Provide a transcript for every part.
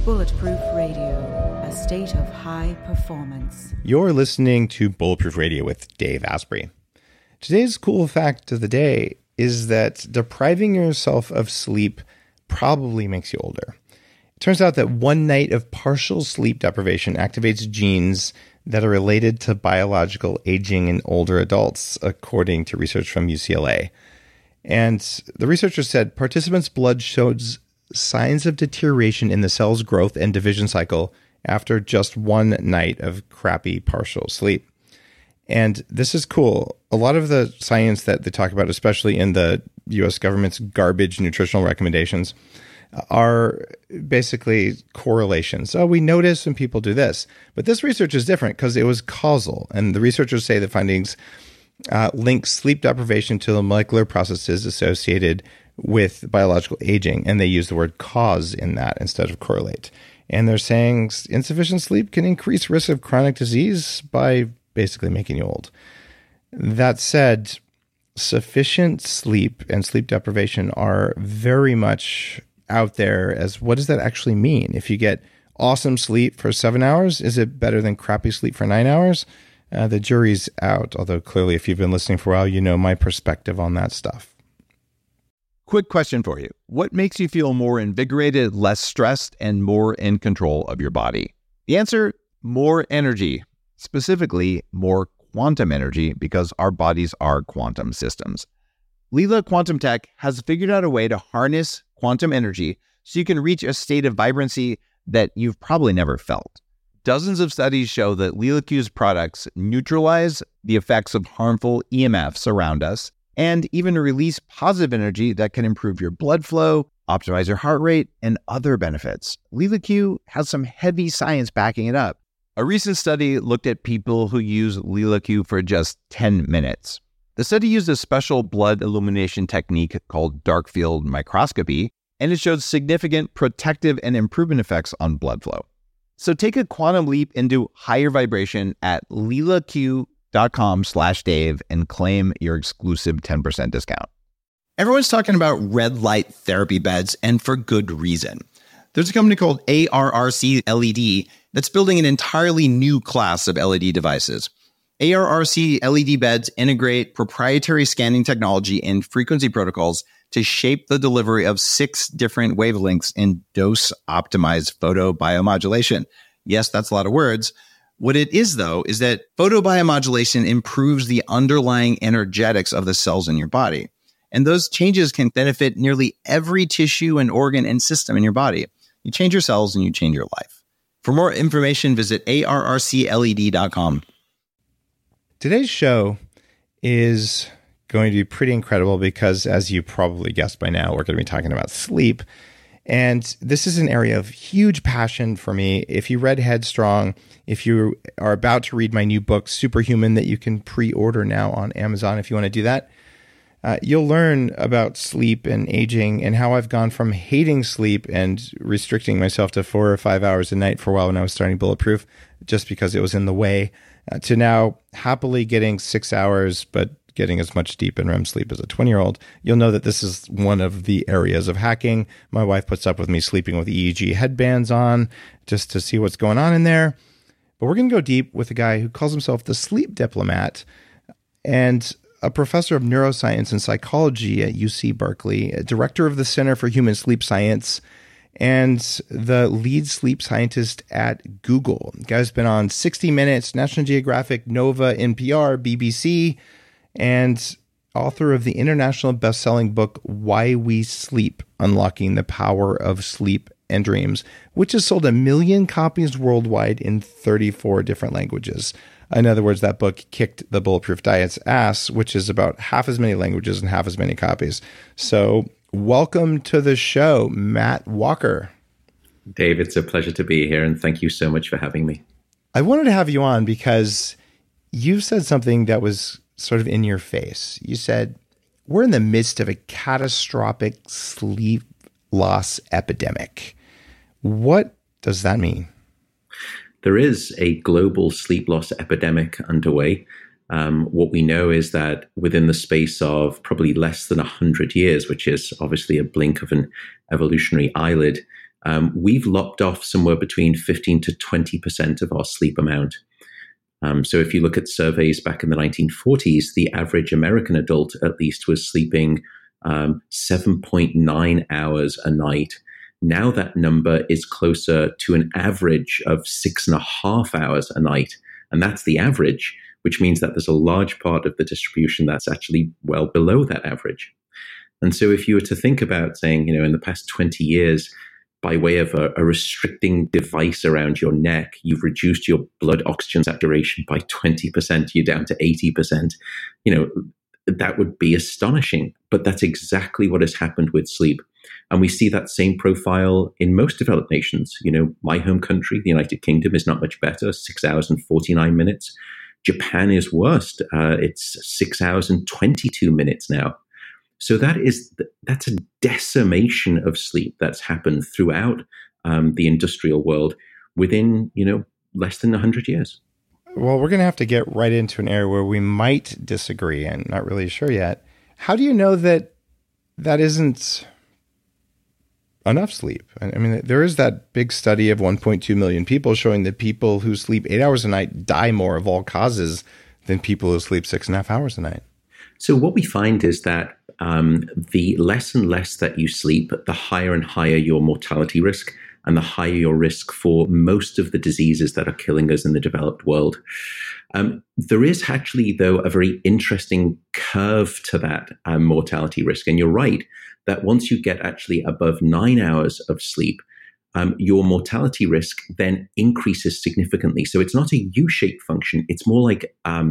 Bulletproof Radio, a state of high performance. You're listening to Bulletproof Radio with Dave Asprey. Today's cool fact of the day is that depriving yourself of sleep probably makes you older. It turns out that one night of partial sleep deprivation activates genes that are related to biological aging in older adults, according to research from UCLA. And the researchers said participants' blood shows signs of deterioration in the cell's growth and division cycle after just one night of crappy partial sleep. And this is cool. A lot of the science that they talk about, especially in the US government's garbage nutritional recommendations, are basically correlations. So we notice when people do this. But this research is different because it was causal. And the researchers say the findings link sleep deprivation to the molecular processes associated with biological aging. And they use the word cause in that instead of correlate. And they're saying insufficient sleep can increase risk of chronic disease by basically making you old. That said, sufficient sleep and sleep deprivation are very much out there as what does that actually mean? If you get awesome sleep for 7 hours, is it better than crappy sleep for 9 hours? The jury's out, although clearly if you've been listening for a while, you know my perspective on that stuff. Quick question for you. What makes you feel more invigorated, less stressed, and more in control of your body? The answer, more energy. Specifically, more quantum energy, because our bodies are quantum systems. Leela Quantum Tech has figured out a way to harness quantum energy so you can reach a state of vibrancy that you've probably never felt. Dozens of studies show that Leela Q's products neutralize the effects of harmful EMFs around us and even release positive energy that can improve your blood flow, optimize your heart rate, and other benefits. Leela Q has some heavy science backing it up. A recent study looked at people who use Leela Q for just 10 minutes. The study used a special blood illumination technique called dark field microscopy, and it showed significant protective and improvement effects on blood flow. So take a quantum leap into higher vibration at LeelaQ.com/Dave and claim your exclusive 10% discount. Everyone's talking about red light therapy beds, and for good reason. There's a company called ARRC LED that's building an entirely new class of LED devices. ARRC LED beds integrate proprietary scanning technology and frequency protocols to shape the delivery of 6 different wavelengths in dose-optimized photobiomodulation. Yes, that's a lot of words. What it is, though, is that photobiomodulation improves the underlying energetics of the cells in your body. And those changes can benefit nearly every tissue and organ and system in your body. You change your cells and you change your life. For more information, visit arrcled.com. Today's show is going to be pretty incredible because, as you probably guessed by now, we're going to be talking about sleep. And this is an area of huge passion for me. If you read Headstrong, if you are about to read my new book, Superhuman, that you can pre-order now on Amazon if you want to do that, you'll learn about sleep and aging and how I've gone from hating sleep and restricting myself to 4 or 5 hours a night for a while when I was starting Bulletproof, just because it was in the way, to now happily getting 6 hours, but getting as much deep and REM sleep as a 20-year-old. You'll know that this is one of the areas of hacking. My wife puts up with me sleeping with EEG headbands on just to see what's going on in there. But we're going to go deep with a guy who calls himself the sleep diplomat and a professor of neuroscience and psychology at UC Berkeley, a director of the Center for Human Sleep Science, and the lead sleep scientist at Google. The guy's been on 60 Minutes, National Geographic, Nova, NPR, BBC, and author of the international best-selling book, Why We Sleep, Unlocking the Power of Sleep and Dreams, which has sold 1 million copies worldwide in 34 different languages. In other words, that book kicked the Bulletproof Diet's ass, which is about half as many languages and half as many copies. So welcome to the show, Matt Walker. Dave, it's a pleasure to be here, and thank you so much for having me. I wanted to have you on because you said something that was sort of in your face. You said, we're in the midst of a catastrophic sleep loss epidemic. What does that mean? There is a global sleep loss epidemic underway. What we know is that within the space of probably less than 100 years, which is obviously a blink of an evolutionary eyelid, we've lopped off somewhere between 15 to 20% of our sleep amount. So if you look at surveys back in the 1940s, the average American adult at least was sleeping 7.9 hours a night. Now that number is closer to an average of 6.5 hours a night. And that's the average, which means that there's a large part of the distribution that's actually well below that average. And so if you were to think about saying, in the past 20 years, by way of a restricting device around your neck, you've reduced your blood oxygen saturation by 20%, you're down to 80%, that would be astonishing. But that's exactly what has happened with sleep. And we see that same profile in most developed nations. My home country, the United Kingdom, is not much better, 6 hours and 49 minutes. Japan is worst. It's 6 hours and 22 minutes now. So that's a decimation of sleep that's happened throughout the industrial world within, less than 100 years. Well, we're going to have to get right into an area where we might disagree. I'm not really sure yet. How do you know that isn't enough sleep? I mean, there is that big study of 1.2 million people showing that people who sleep 8 hours a night die more of all causes than people who sleep 6.5 hours a night. So what we find is that the less and less that you sleep, the higher and higher your mortality risk and the higher your risk for most of the diseases that are killing us in the developed world. There is actually, though, a very interesting curve to that mortality risk. And you're right that once you get actually above 9 hours of sleep, your mortality risk then increases significantly. So it's not a U-shaped function. It's more like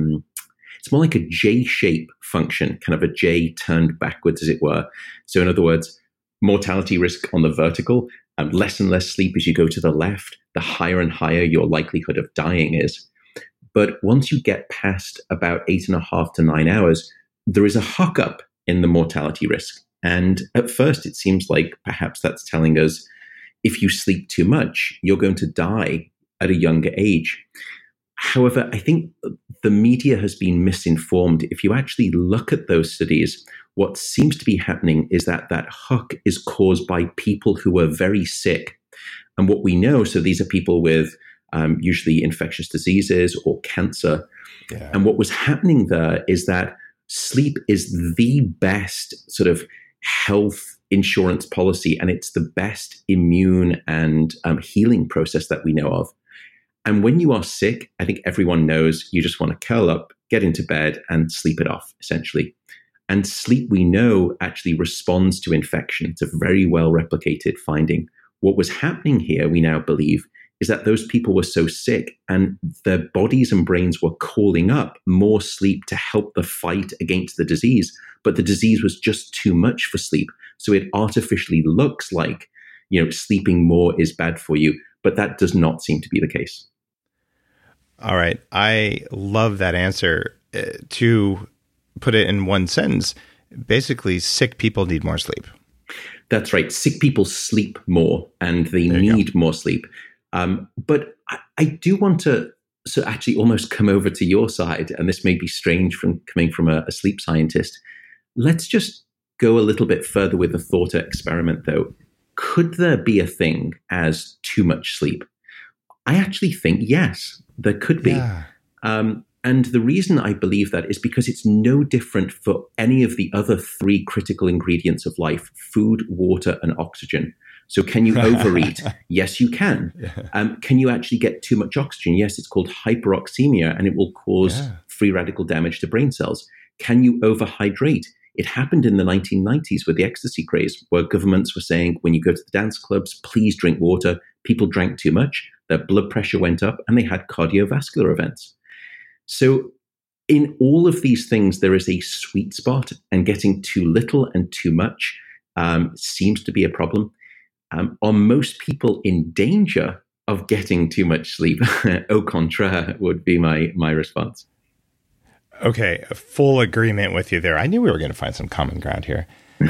a J-shape function, kind of a J turned backwards, as it were. So in other words, mortality risk on the vertical, less and less sleep as you go to the left, the higher and higher your likelihood of dying is. But once you get past about 8.5 to 9 hours, there is a hook up in the mortality risk. And at first, it seems like perhaps that's telling us if you sleep too much, you're going to die at a younger age. However, I think the media has been misinformed. If you actually look at those studies, what seems to be happening is that hook is caused by people who are very sick. And what we know, so these are people with usually infectious diseases or cancer. Yeah. And what was happening there is that sleep is the best sort of health insurance policy, and it's the best immune and healing process that we know of. And when you are sick, I think everyone knows you just want to curl up, get into bed, and sleep it off, essentially. And sleep, we know, actually responds to infection. It's a very well replicated finding. What was happening here, we now believe, is that those people were so sick and their bodies and brains were calling up more sleep to help the fight against the disease. But the disease was just too much for sleep. So it artificially looks like, sleeping more is bad for you. But that does not seem to be the case. All right. I love that answer. To put it in one sentence, basically, sick people need more sleep. That's right. Sick people sleep more and they need more sleep. But I do want to actually almost come over to your side, and this may be strange coming from a sleep scientist. Let's just go a little bit further with the thought experiment, though. Could there be a thing as too much sleep? I actually think yes, there could be. Yeah. And the reason I believe that is because it's no different for any of the other three critical ingredients of life: food, water, and oxygen. So can you overeat? Yes, you can. Yeah. Can you actually get too much oxygen? Yes, it's called hyperoxemia, and it will cause free radical damage to brain cells. Can you overhydrate? It happened in the 1990s with the ecstasy craze, where governments were saying, when you go to the dance clubs, please drink water. People drank too much, their blood pressure went up, and they had cardiovascular events. So in all of these things, there is a sweet spot, and getting too little and too much seems to be a problem. Are most people in danger of getting too much sleep? Au contraire would be my response. Okay, full agreement with you there. I knew we were going to find some common ground here.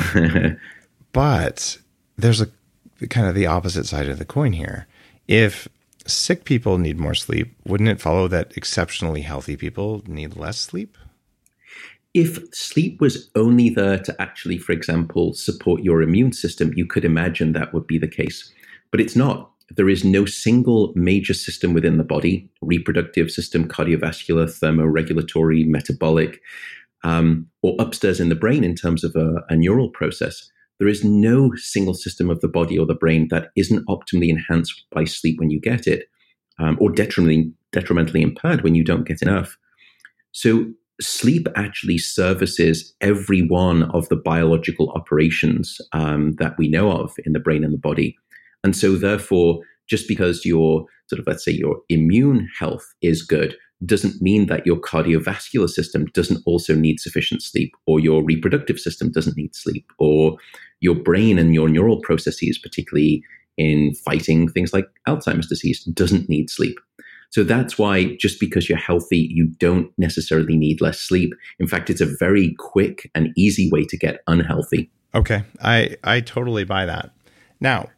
But there's a kind of the opposite side of the coin here. If sick people need more sleep, wouldn't it follow that exceptionally healthy people need less sleep? If sleep was only there to actually, for example, support your immune system, you could imagine that would be the case. But it's not. There is no single major system within the body, reproductive system, cardiovascular, thermoregulatory, metabolic, or upstairs in the brain in terms of a neural process. There is no single system of the body or the brain that isn't optimally enhanced by sleep when you get it, or detrimentally impaired when you don't get enough. So sleep actually services every one of the biological operations that we know of in the brain and the body. And so therefore, just because your let's say your immune health is good, doesn't mean that your cardiovascular system doesn't also need sufficient sleep, or your reproductive system doesn't need sleep, or your brain and your neural processes, particularly in fighting things like Alzheimer's disease, doesn't need sleep. So that's why just because you're healthy, you don't necessarily need less sleep. In fact, it's a very quick and easy way to get unhealthy. Okay, I totally buy that. Now,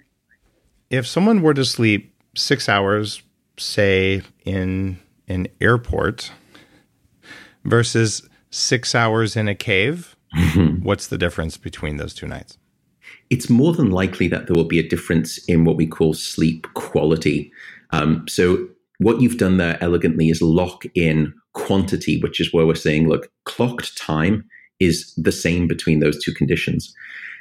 if someone were to sleep 6 hours, say in an airport versus 6 hours in a cave, what's the difference between those two nights? It's more than likely that there will be a difference in what we call sleep quality. So what you've done there elegantly is lock in quantity, which is where we're saying, look, clocked time is the same between those two conditions.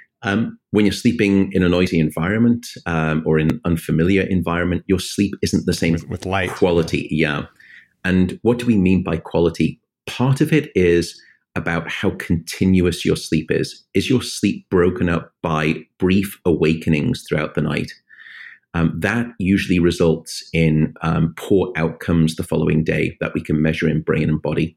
When you're sleeping in a noisy environment or in an unfamiliar environment, your sleep isn't the same with light quality. Yeah. And what do we mean by quality? Part of it is about how continuous your sleep is. Is your sleep broken up by brief awakenings throughout the night? That usually results in poor outcomes the following day that we can measure in brain and body.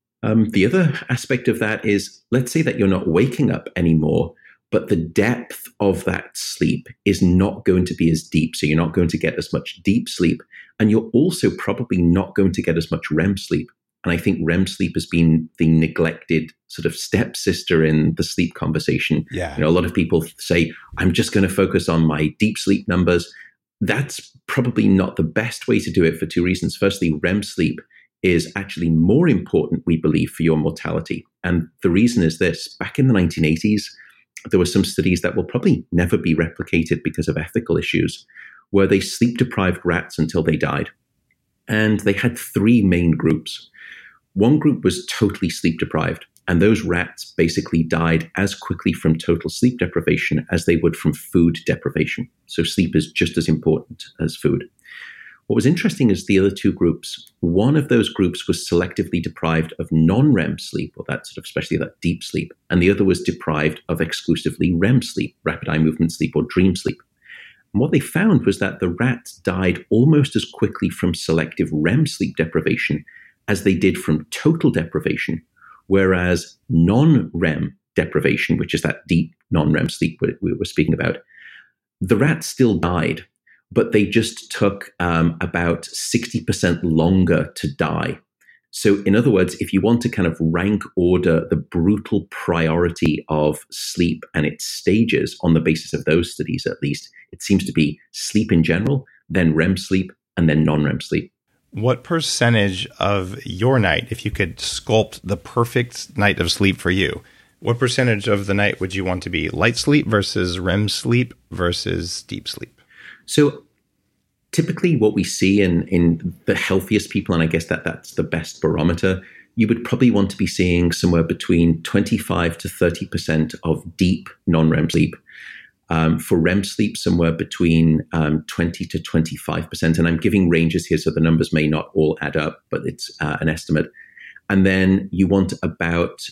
The other aspect of that is, let's say that you're not waking up anymore, but the depth of that sleep is not going to be as deep. So you're not going to get as much deep sleep. And you're also probably not going to get as much REM sleep. And I think REM sleep has been the neglected sort of stepsister in the sleep conversation. Yeah. A lot of people say, I'm just going to focus on my deep sleep numbers. That's probably not the best way to do it for two reasons. Firstly, REM sleep is actually more important, we believe, for your mortality. And the reason is this: back in the 1980s, there were some studies that will probably never be replicated because of ethical issues, where they sleep-deprived rats until they died. And they had three main groups. One group was totally sleep-deprived, and those rats basically died as quickly from total sleep deprivation as they would from food deprivation. So sleep is just as important as food. What was interesting is the other two groups. One of those groups was selectively deprived of non-REM sleep, or that sort of, especially that deep sleep, and the other was deprived of exclusively REM sleep, rapid eye movement sleep, or dream sleep. And what they found was that the rats died almost as quickly from selective REM sleep deprivation as they did from total deprivation, whereas non-REM deprivation, which is that deep non-REM sleep we were speaking about, the rats still died, but they just took about 60% longer to die. So in other words, if you want to kind of rank order the brutal priority of sleep and its stages on the basis of those studies, at least, it seems to be sleep in general, then REM sleep, and then non-REM sleep. What percentage of your night, if you could sculpt the perfect night of sleep for you, what percentage of the night would you want to be light sleep versus REM sleep versus deep sleep? So typically what we see in the healthiest people, and I guess that's the best barometer, you would probably want to be seeing somewhere between 25 to 30% of deep non-REM sleep. For REM sleep, somewhere between 20 to 25%. And I'm giving ranges here, so the numbers may not all add up, but it's an estimate. And then you want about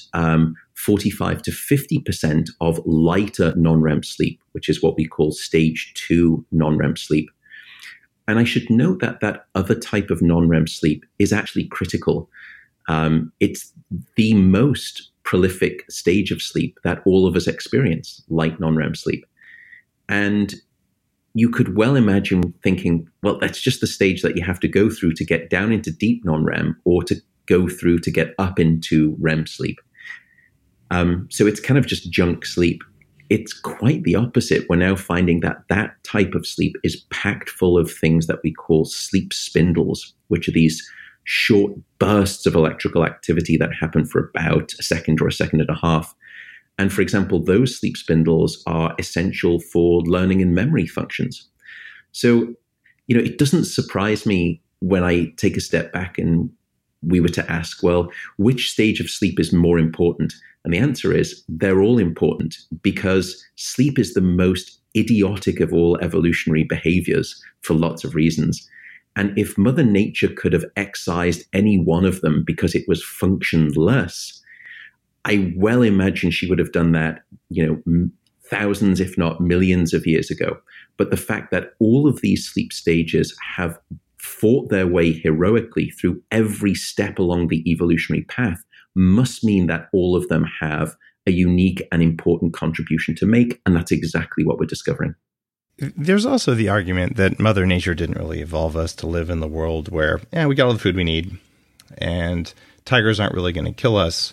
45 to 50% of lighter non-REM sleep, which is what we call stage 2 non-REM sleep. And I should note that that other type of non-REM sleep is actually critical. It's the most prolific stage of sleep that all of us experience, light non-REM sleep. And you could well imagine thinking, well, that's just the stage that you have to go through to get down into deep non-REM or to go through to get up into REM sleep. So it's kind of just junk sleep. It's quite the opposite. We're now finding that that type of sleep is packed full of things that we call sleep spindles, which are these short bursts of electrical activity that happen for about a second or a second and a half. And for example, those sleep spindles are essential for learning and memory functions. So, it doesn't surprise me when I take a step back and we were to ask, well, which stage of sleep is more important? And the answer is they're all important, because sleep is the most idiotic of all evolutionary behaviors for lots of reasons. And if Mother Nature could have excised any one of them because it was functionless, I well imagine she would have done that, thousands, if not millions of years ago. But the fact that all of these sleep stages have fought their way heroically through every step along the evolutionary path must mean that all of them have a unique and important contribution to make. And that's exactly what we're discovering. There's also the argument that Mother Nature didn't really evolve us to live in the world where, we got all the food we need and tigers aren't really going to kill us.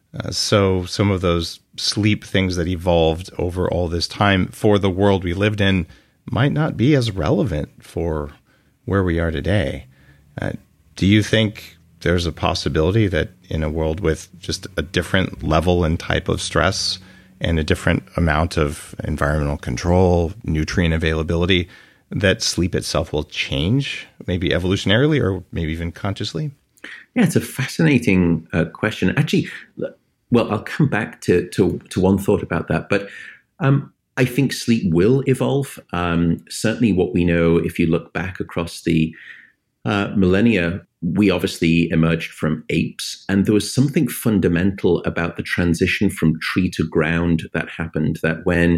So some of those sleep things that evolved over all this time for the world we lived in might not be as relevant for where we are today. Do you think there's a possibility that in a world with just a different level and type of stress and a different amount of environmental control, nutrient availability, that sleep itself will change, maybe evolutionarily or maybe even consciously? Yeah, it's a fascinating question. Actually, well, I'll come back to one thought about that. But I think sleep will evolve. Certainly what we know, if you look back across the millennia, we obviously emerged from apes, and there was something fundamental about the transition from tree to ground that happened, that when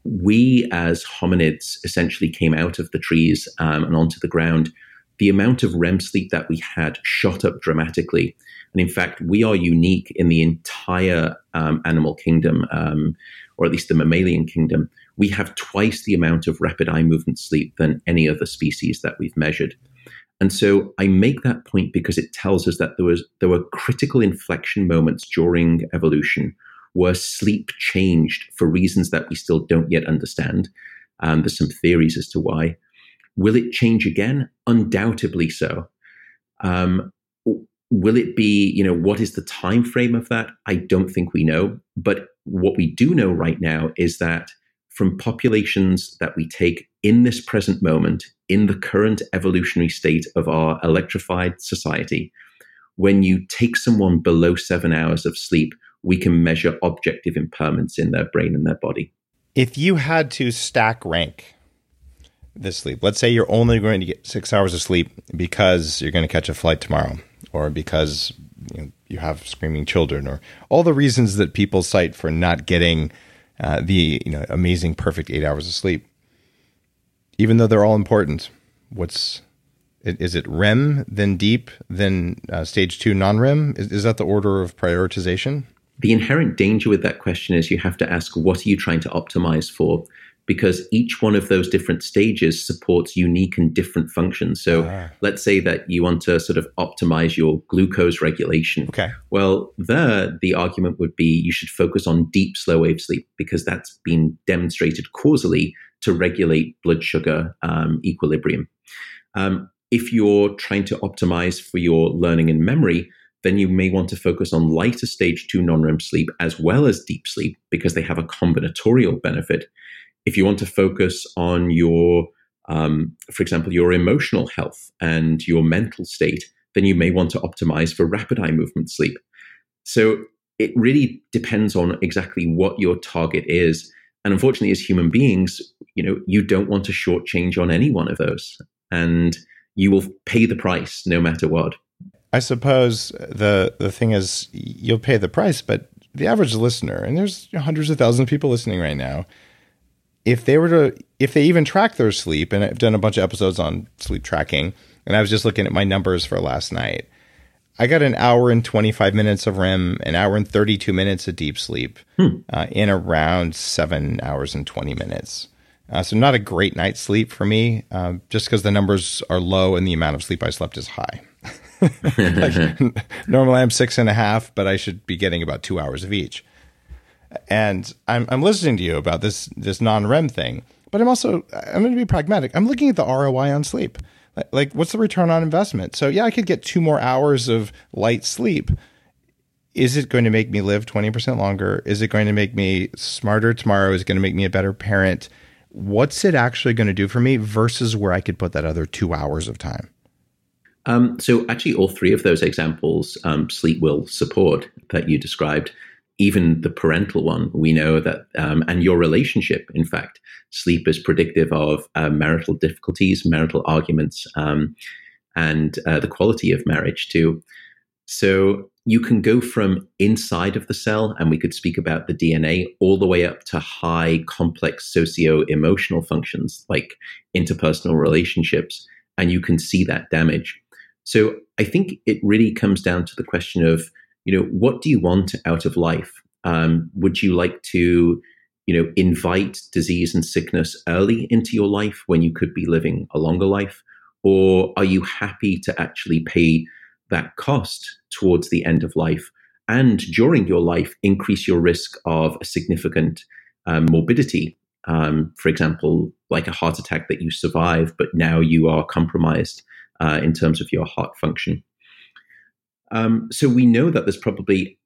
we as hominids essentially came out of the trees and onto the ground, the amount of REM sleep that we had shot up dramatically. And in fact, we are unique in the entire animal kingdom, or at least the mammalian kingdom. We have twice the amount of rapid eye movement sleep than any other species that we've measured. And so I make that point because it tells us that there were critical inflection moments during evolution where sleep changed for reasons that we still don't yet understand. There's some theories as to why. Will it change again? Undoubtedly so. Will it be, what is the time frame of that? I don't think we know. But what we do know right now is that from populations that we take in this present moment, in the current evolutionary state of our electrified society, when you take someone below 7 hours of sleep, we can measure objective impairments in their brain and their body. If you had to stack rank the sleep, let's say you're only going to get 6 hours of sleep because you're going to catch a flight tomorrow, or because you have screaming children, or all the reasons that people cite for not getting the amazing perfect 8 hours of sleep. Even though they're all important, is it REM, then deep, then stage 2 non-REM? Is that the order of prioritization? The inherent danger with that question is you have to ask, what are you trying to optimize for? Because each one of those different stages supports unique and different functions. So let's say that you want to sort of optimize your glucose regulation. Okay. Well, the argument would be you should focus on deep slow wave sleep, because that's been demonstrated causally to regulate blood sugar equilibrium. If you're trying to optimize for your learning and memory, then you may want to focus on lighter stage 2 non-REM sleep as well as deep sleep, because they have a combinatorial benefit. If you want to focus on your, for example, your emotional health and your mental state, then you may want to optimize for rapid eye movement sleep. So it really depends on exactly what your target is. And unfortunately, as human beings, you don't want to shortchange on any one of those, and you will pay the price no matter what. I suppose the thing is, you'll pay the price, but the average listener, and there's hundreds of thousands of people listening right now, if they even track their sleep, and I've done a bunch of episodes on sleep tracking, and I was just looking at my numbers for last night, I got an hour and 25 minutes of REM, an hour and 32 minutes of deep sleep, in around 7 hours and 20 minutes. So not a great night's sleep for me, just because the numbers are low and the amount of sleep I slept is high. Normally I'm 6.5, but I should be getting about 2 hours of each. And I'm listening to you about this non-REM thing, but I'm going to be pragmatic. I'm looking at the ROI on sleep. Like, what's the return on investment? So yeah, I could get 2 more hours of light sleep. Is it going to make me live 20% longer? Is it going to make me smarter tomorrow? Is it going to make me a better parent? what's it actually going to do for me versus where I could put that other 2 hours of time? So actually, all three of those examples, sleep will support that you described. Even the parental one, we know that, and your relationship, in fact, sleep is predictive of marital difficulties, marital arguments, and the quality of marriage too. So you can go from inside of the cell, and we could speak about the DNA, all the way up to high, complex socio-emotional functions like interpersonal relationships, and you can see that damage. So I think it really comes down to the question of, what do you want out of life? Would you like to, invite disease and sickness early into your life when you could be living a longer life? Or are you happy to actually pay that cost towards the end of life and during your life increase your risk of a significant morbidity? For example, like a heart attack that you survive, but now you are compromised in terms of your heart function. So we know that there's probably,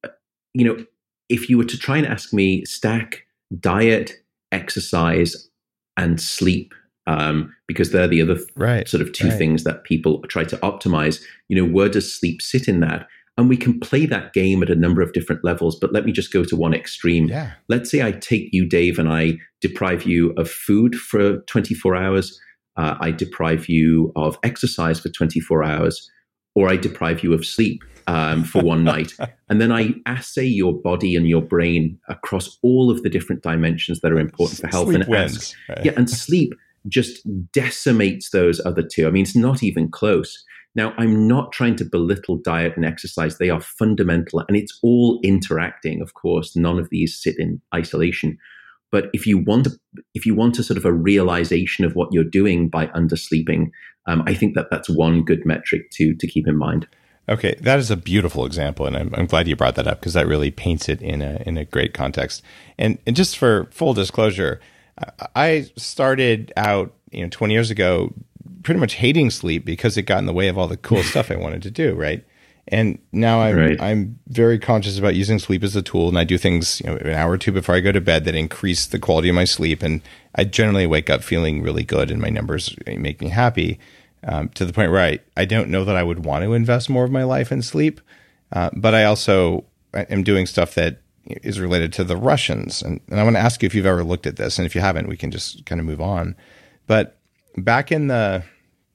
if you were to try and ask me, stack diet, exercise, and sleep, because they're the other sort of two things that people try to optimize, where does sleep sit in that? And we can play that game at a number of different levels, but let me just go to one extreme. Yeah. Let's say I take you, Dave, and I deprive you of food for 24 hours. I deprive you of exercise for 24 hours, or I deprive you of sleep for one night. And then I assay your body and your brain across all of the different dimensions that are important for health. Sleep And wins, right? and sleep just decimates those other two. I mean, it's not even close. Now, I'm not trying to belittle diet and exercise. They are fundamental, and it's all interacting, of course. None of these sit in isolation. But if you want to sort of a realization of what you're doing by undersleeping, I think that's one good metric to keep in mind. Okay, that is a beautiful example, and I'm glad you brought that up because that really paints it in a great context. And just for full disclosure, I started out 20 years ago pretty much hating sleep because it got in the way of all the cool stuff I wanted to do, right? And now I'm very conscious about using sleep as a tool, and I do things an hour or two before I go to bed that increase the quality of my sleep, and I generally wake up feeling really good, and my numbers make me happy to the point where I don't know that I would want to invest more of my life in sleep, but I also am doing stuff that is related to the Russians, and I want to ask you if you've ever looked at this, and if you haven't, we can just kind of move on. But back in the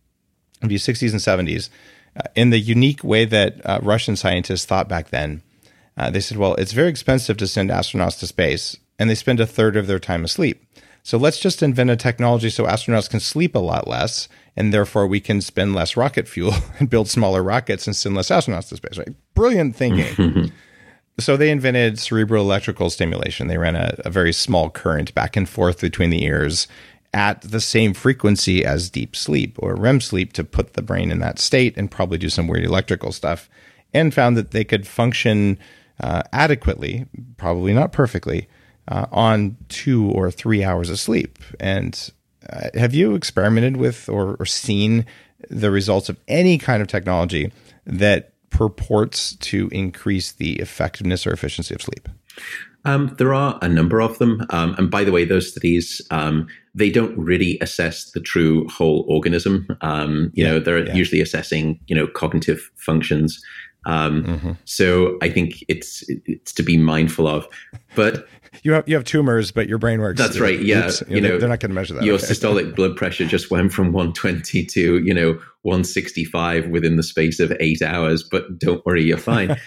60s and 70s, in the unique way that Russian scientists thought back then, they said, well, it's very expensive to send astronauts to space, and they spend a third of their time asleep. So let's just invent a technology so astronauts can sleep a lot less, and therefore we can spend less rocket fuel and build smaller rockets and send less astronauts to space. Right? Brilliant thinking. So they invented cerebral electrical stimulation. They ran a very small current back and forth between the ears at the same frequency as deep sleep or REM sleep to put the brain in that state and probably do some weird electrical stuff, and found that they could function adequately, probably not perfectly, on 2 or 3 hours of sleep. And have you experimented with or seen the results of any kind of technology that purports to increase the effectiveness or efficiency of sleep? There are a number of them. And by the way, those studies, they don't really assess the true whole organism. They're usually assessing, cognitive functions. So I think it's to be mindful of. But you have tumors, but your brain works. That's right. Yeah. Oops, they're not going to measure that. Your systolic blood pressure just went from 120 to, 165 within the space of 8 hours, but don't worry, you're fine.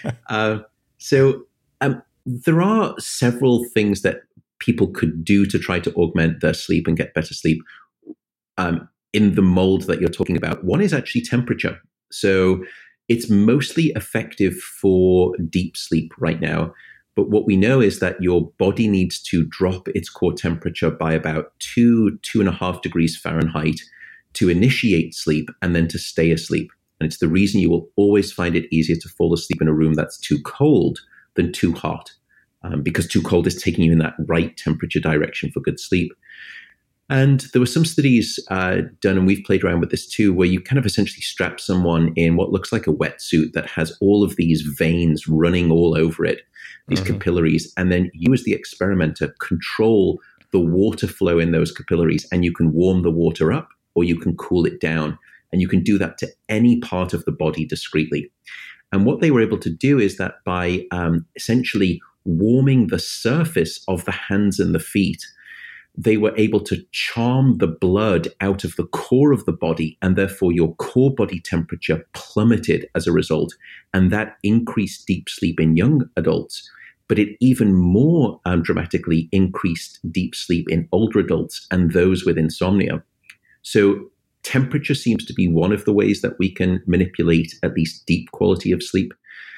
There are several things that people could do to try to augment their sleep and get better sleep in the mold that you're talking about. One is actually temperature. So it's mostly effective for deep sleep right now. But what we know is that your body needs to drop its core temperature by about 2.5 degrees Fahrenheit to initiate sleep and then to stay asleep. And it's the reason you will always find it easier to fall asleep in a room that's too cold than too hot, because too cold is taking you in that right temperature direction for good sleep. And there were some studies done, and we've played around with this too, where you kind of essentially strap someone in what looks like a wetsuit that has all of these veins running all over it, these capillaries, and then you as the experimenter control the water flow in those capillaries, and you can warm the water up or you can cool it down. And you can do that to any part of the body discreetly. And what they were able to do is that by essentially warming the surface of the hands and the feet, they were able to charm the blood out of the core of the body, and therefore your core body temperature plummeted as a result. And that increased deep sleep in young adults, but it even more dramatically increased deep sleep in older adults and those with insomnia. So temperature seems to be one of the ways that we can manipulate at least deep quality of sleep.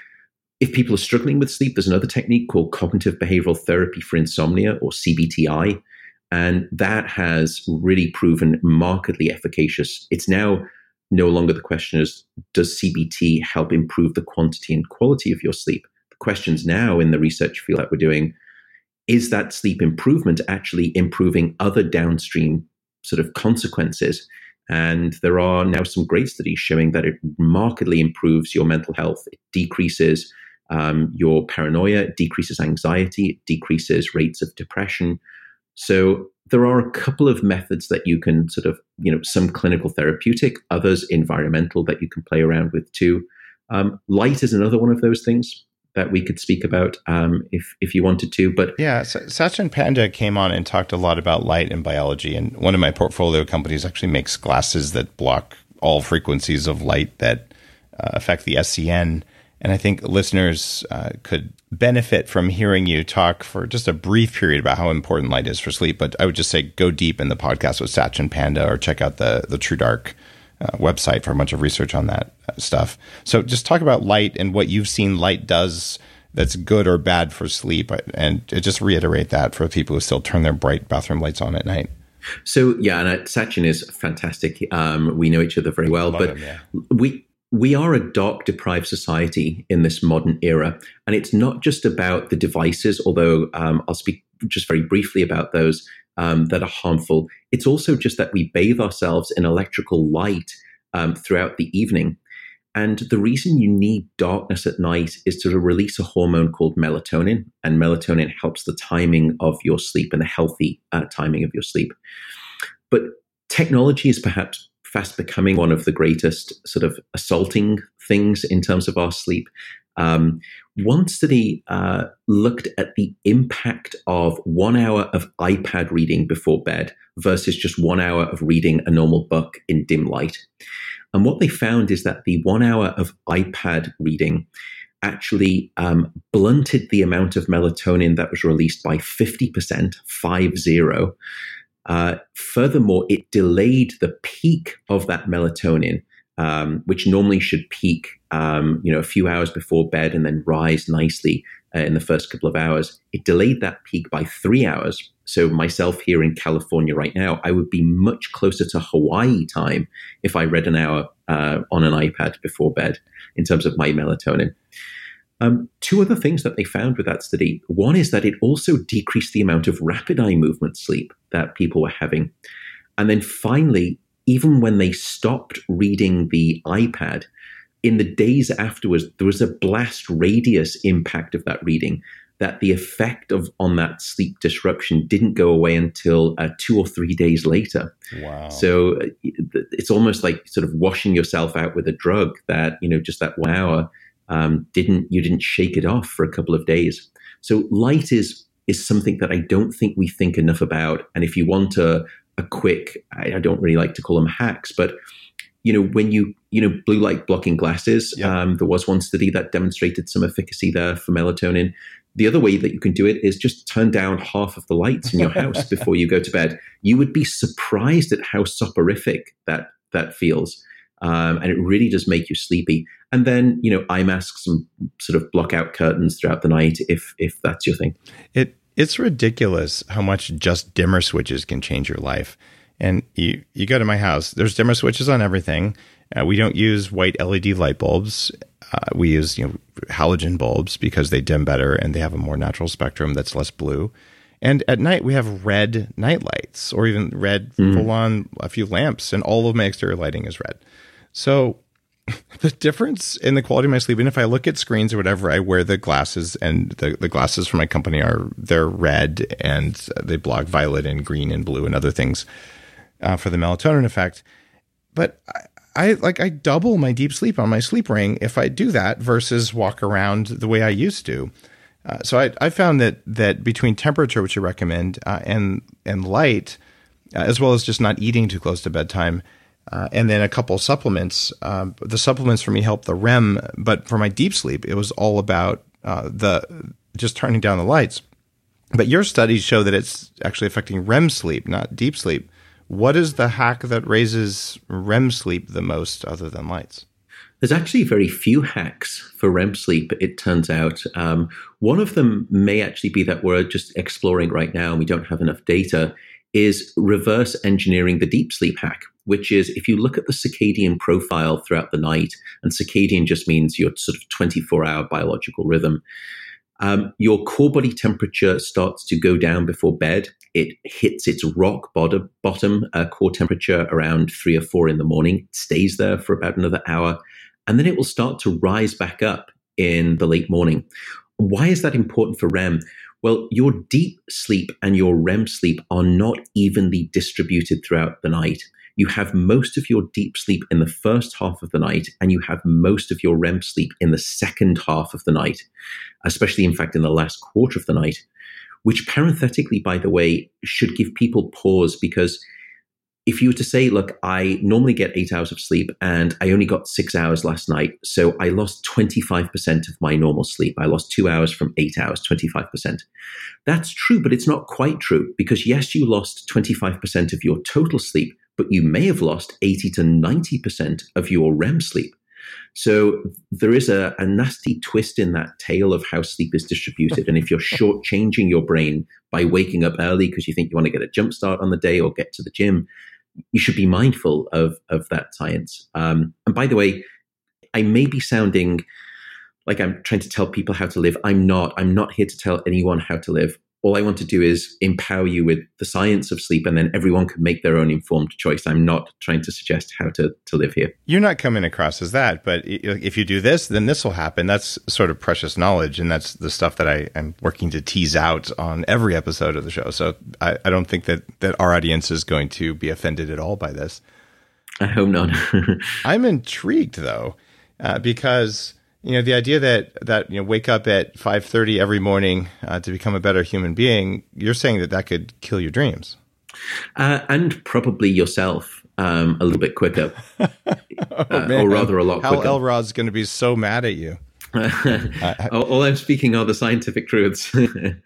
If people are struggling with sleep, there's another technique called cognitive behavioral therapy for insomnia, or CBTI. And that has really proven markedly efficacious. It's now no longer the question is, does CBT help improve the quantity and quality of your sleep? The questions now in the research field that we're doing, is that sleep improvement actually improving other downstream sort of consequences? And there are now some great studies showing that it markedly improves your mental health. It decreases your paranoia, it decreases anxiety, it decreases rates of depression. So there are a couple of methods that you can sort of, some clinical therapeutic, others environmental that you can play around with too. Light is another one of those things that we could speak about if you wanted to. But yeah, Sachin Panda came on and talked a lot about light and biology. And one of my portfolio companies actually makes glasses that block all frequencies of light that affect the SCN. And I think listeners could benefit from hearing you talk for just a brief period about how important light is for sleep. But I would just say go deep in the podcast with Sachin Panda, or check out the TrueDark website for a bunch of research on that stuff. So just talk about light and what you've seen light does that's good or bad for sleep. And just reiterate that for people who still turn their bright bathroom lights on at night. So, yeah, and Sachin is fantastic. We know each other very well, but we are a dark-deprived society in this modern era. And it's not just about the devices, although I'll speak just very briefly about those that are harmful. It's also just that we bathe ourselves in electrical light throughout the evening. And the reason you need darkness at night is to release a hormone called melatonin. And melatonin helps the timing of your sleep and the healthy timing of your sleep. But technology is perhaps fast becoming one of the greatest sort of assaulting things in terms of our sleep. One study looked at the impact of 1 hour of iPad reading before bed versus just 1 hour of reading a normal book in dim light. And what they found is that the 1 hour of iPad reading actually blunted the amount of melatonin that was released by 50%, 50. Furthermore, it delayed the peak of that melatonin, which normally should peak, a few hours before bed and then rise nicely in the first couple of hours. It delayed that peak by 3 hours. So myself here in California right now, I would be much closer to Hawaii time if I read an hour on an iPad before bed in terms of my melatonin. Two other things that they found with that study. One is that it also decreased the amount of rapid eye movement sleep that people were having. And then finally, even when they stopped reading the iPad, in the days afterwards, there was a blast radius impact of that reading, that the effect on that sleep disruption didn't go away until 2 or 3 days later. Wow. So it's almost like sort of washing yourself out with a drug that, just that 1 hour, you didn't shake it off for a couple of days. So light is something that I don't think we think enough about. And if you want a quick, I don't really like to call them hacks, but when blue light blocking glasses, there was one study that demonstrated some efficacy there for melatonin. The other way that you can do it is just turn down half of the lights in your house before you go to bed. You would be surprised at how soporific that feels. And it really does make you sleepy. And then, eye masks and sort of block out curtains throughout the night if that's your thing. It's ridiculous how much just dimmer switches can change your life. And you go to my house, there's dimmer switches on everything. We don't use white LED light bulbs. We use halogen bulbs because they dim better and they have a more natural spectrum that's less blue. And at night, we have red night lights, or even red full-on a few lamps, and all of my exterior lighting is red. So The difference in the quality of my sleep, and if I look at screens or whatever, I wear the glasses, and the glasses from my company they're red, and they block violet and green and blue and other things for the melatonin effect. But I double my deep sleep on my sleep ring if I do that versus walk around the way I used to. So I found that between temperature, which you recommend, and light, as well as just not eating too close to bedtime, and then a couple supplements. The supplements for me help the REM, but for my deep sleep, it was all about just turning down the lights. But your studies show that it's actually affecting REM sleep, not deep sleep. What is the hack that raises REM sleep the most other than lights? There's actually very few hacks for REM sleep, it turns out. One of them may actually be that we're just exploring right now and we don't have enough data, is reverse engineering the deep sleep hack, which is if you look at the circadian profile throughout the night, and circadian just means your sort of 24-hour biological rhythm, your core body temperature starts to go down before bed. It hits its rock bottom core temperature around 3 or 4 in the morning. It stays there for about another hour, and then it will start to rise back up in the late morning. Why is that important for REM? Well, your deep sleep and your REM sleep are not evenly distributed throughout the night. You have most of your deep sleep in the first half of the night, and you have most of your REM sleep in the second half of the night, especially, in fact, in the last quarter of the night, which parenthetically, by the way, should give people pause, because if you were to say, look, I normally get 8 hours of sleep and I only got 6 hours last night, so I lost 25% of my normal sleep. I lost 2 hours from 8 hours, 25%. That's true, but it's not quite true, because yes, you lost 25% of your total sleep, but you may have lost 80 to 90% of your REM sleep. So there is a nasty twist in that tale of how sleep is distributed. And if you're shortchanging your brain by waking up early because you think you want to get a jump start on the day or get to the gym, you should be mindful of that science. And by the way, I may be sounding like I'm trying to tell people how to live. I'm not here to tell anyone how to live. All I want to do is empower you with the science of sleep, and then everyone can make their own informed choice. I'm not trying to suggest how to live here. You're not coming across as that, but if you do this, then this will happen. That's sort of precious knowledge, and that's the stuff that I'm working to tease out on every episode of the show. So I don't think that our audience is going to be offended at all by this. I hope not. I'm intrigued, though, because the idea that wake up at 5:30 every morning to become a better human being, you're saying that could kill your dreams. And probably yourself a little bit quicker. Or rather a lot quicker. Hal Elrod's going to be so mad at you. All I'm speaking are the scientific truths.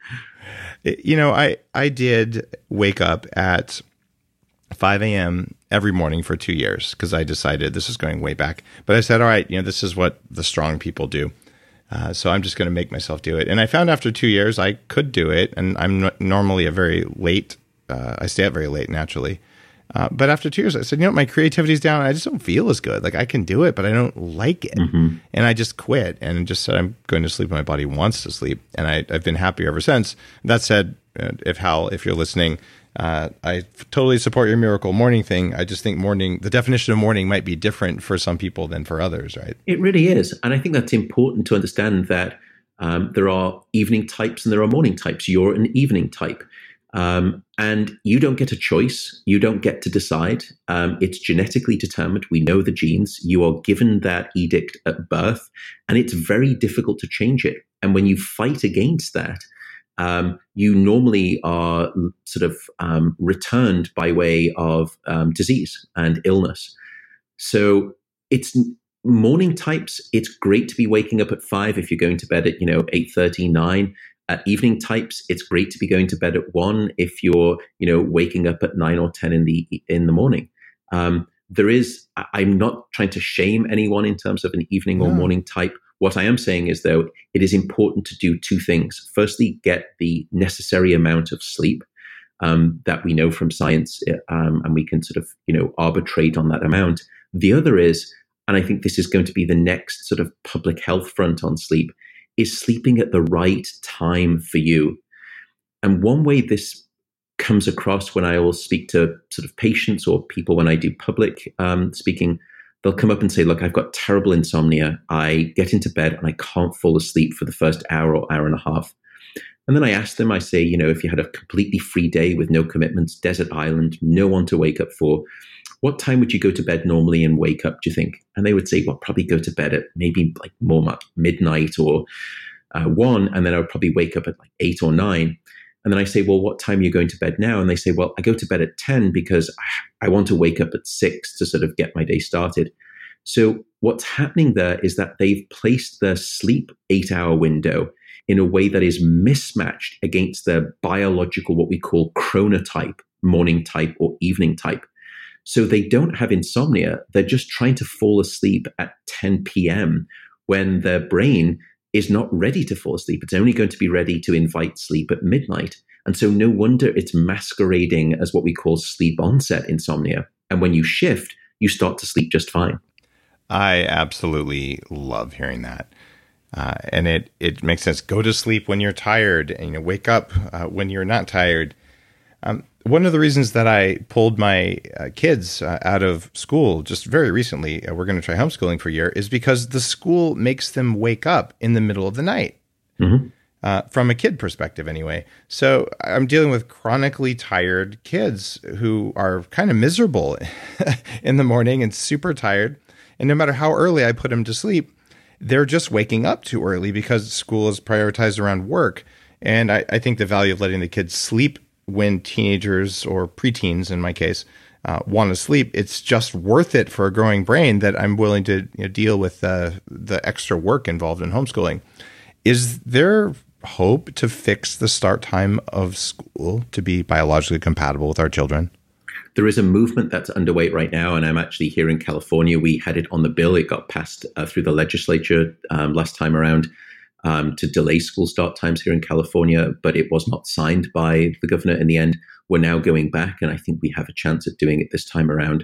I did wake up at 5 a.m. every morning for 2 years because I decided this is going way back. But I said, all right, this is what the strong people do. So I'm just going to make myself do it. And I found after 2 years I could do it. And I'm normally a very late, I stay up very late naturally. But after 2 years, I said, my creativity's down. I just don't feel as good. Like I can do it, but I don't like it. Mm-hmm. And I just quit and just said, I'm going to sleep when my body wants to sleep. And I've been happy ever since. That said, if you're listening, I totally support your miracle morning thing. I just think the definition of morning might be different for some people than for others, right? It really is. And I think that's important to understand that there are evening types and there are morning types. You're an evening type. And you don't get a choice. You don't get to decide. It's genetically determined. We know the genes. You are given that edict at birth, and it's very difficult to change it. And when you fight against that, you normally are sort of returned by way of disease and illness. So it's morning types. It's great to be waking up at 5 if you're going to bed at 8:30, 9. Evening types, it's great to be going to bed at 1 if you're waking up at 9 or 10 in the morning. I'm not trying to shame anyone in terms of an evening or morning type. What I am saying is, though, it is important to do two things. Firstly, get the necessary amount of sleep that we know from science, and we can sort of, arbitrate on that amount. The other is, and I think this is going to be the next sort of public health front on sleep, is sleeping at the right time for you. And one way this comes across when I will speak to sort of patients or people when I do public speaking, they'll come up and say, look, I've got terrible insomnia. I get into bed and I can't fall asleep for the first hour or hour and a half. And then I ask them, I say, if you had a completely free day with no commitments, desert island, no one to wake up for, what time would you go to bed normally and wake up, do you think? And they would say, well, probably go to bed at maybe like more like midnight or 1, and then I would probably wake up at like 8 or 9. And then I say, well, what time are you going to bed now? And they say, well, I go to bed at 10 because I want to wake up at 6 to sort of get my day started. So what's happening there is that they've placed their sleep 8-hour window in a way that is mismatched against their biological, what we call chronotype, morning type or evening type. So they don't have insomnia. They're just trying to fall asleep at 10 p.m. when their brain is not ready to fall asleep. It's only going to be ready to invite sleep at midnight. And so no wonder it's masquerading as what we call sleep onset insomnia. And when you shift, you start to sleep just fine. I absolutely love hearing that. And it makes sense. Go to sleep when you're tired and wake up when you're not tired. One of the reasons that I pulled my kids out of school just very recently, we're going to try homeschooling for a year, is because the school makes them wake up in the middle of the night. Mm-hmm. From a kid perspective anyway. So I'm dealing with chronically tired kids who are kind of miserable in the morning and super tired. And no matter how early I put them to sleep, they're just waking up too early because school is prioritized around work. And I think the value of letting the kids sleep when teenagers or preteens, in my case, want to sleep, it's just worth it for a growing brain that I'm willing to deal with the extra work involved in homeschooling. Is there hope to fix the start time of school to be biologically compatible with our children? There is a movement that's underway right now, and I'm actually here in California. We had it on the bill. It got passed through the legislature last time around to delay school start times here in California, but it was not signed by the governor in the end. We're now going back, and I think we have a chance at doing it this time around.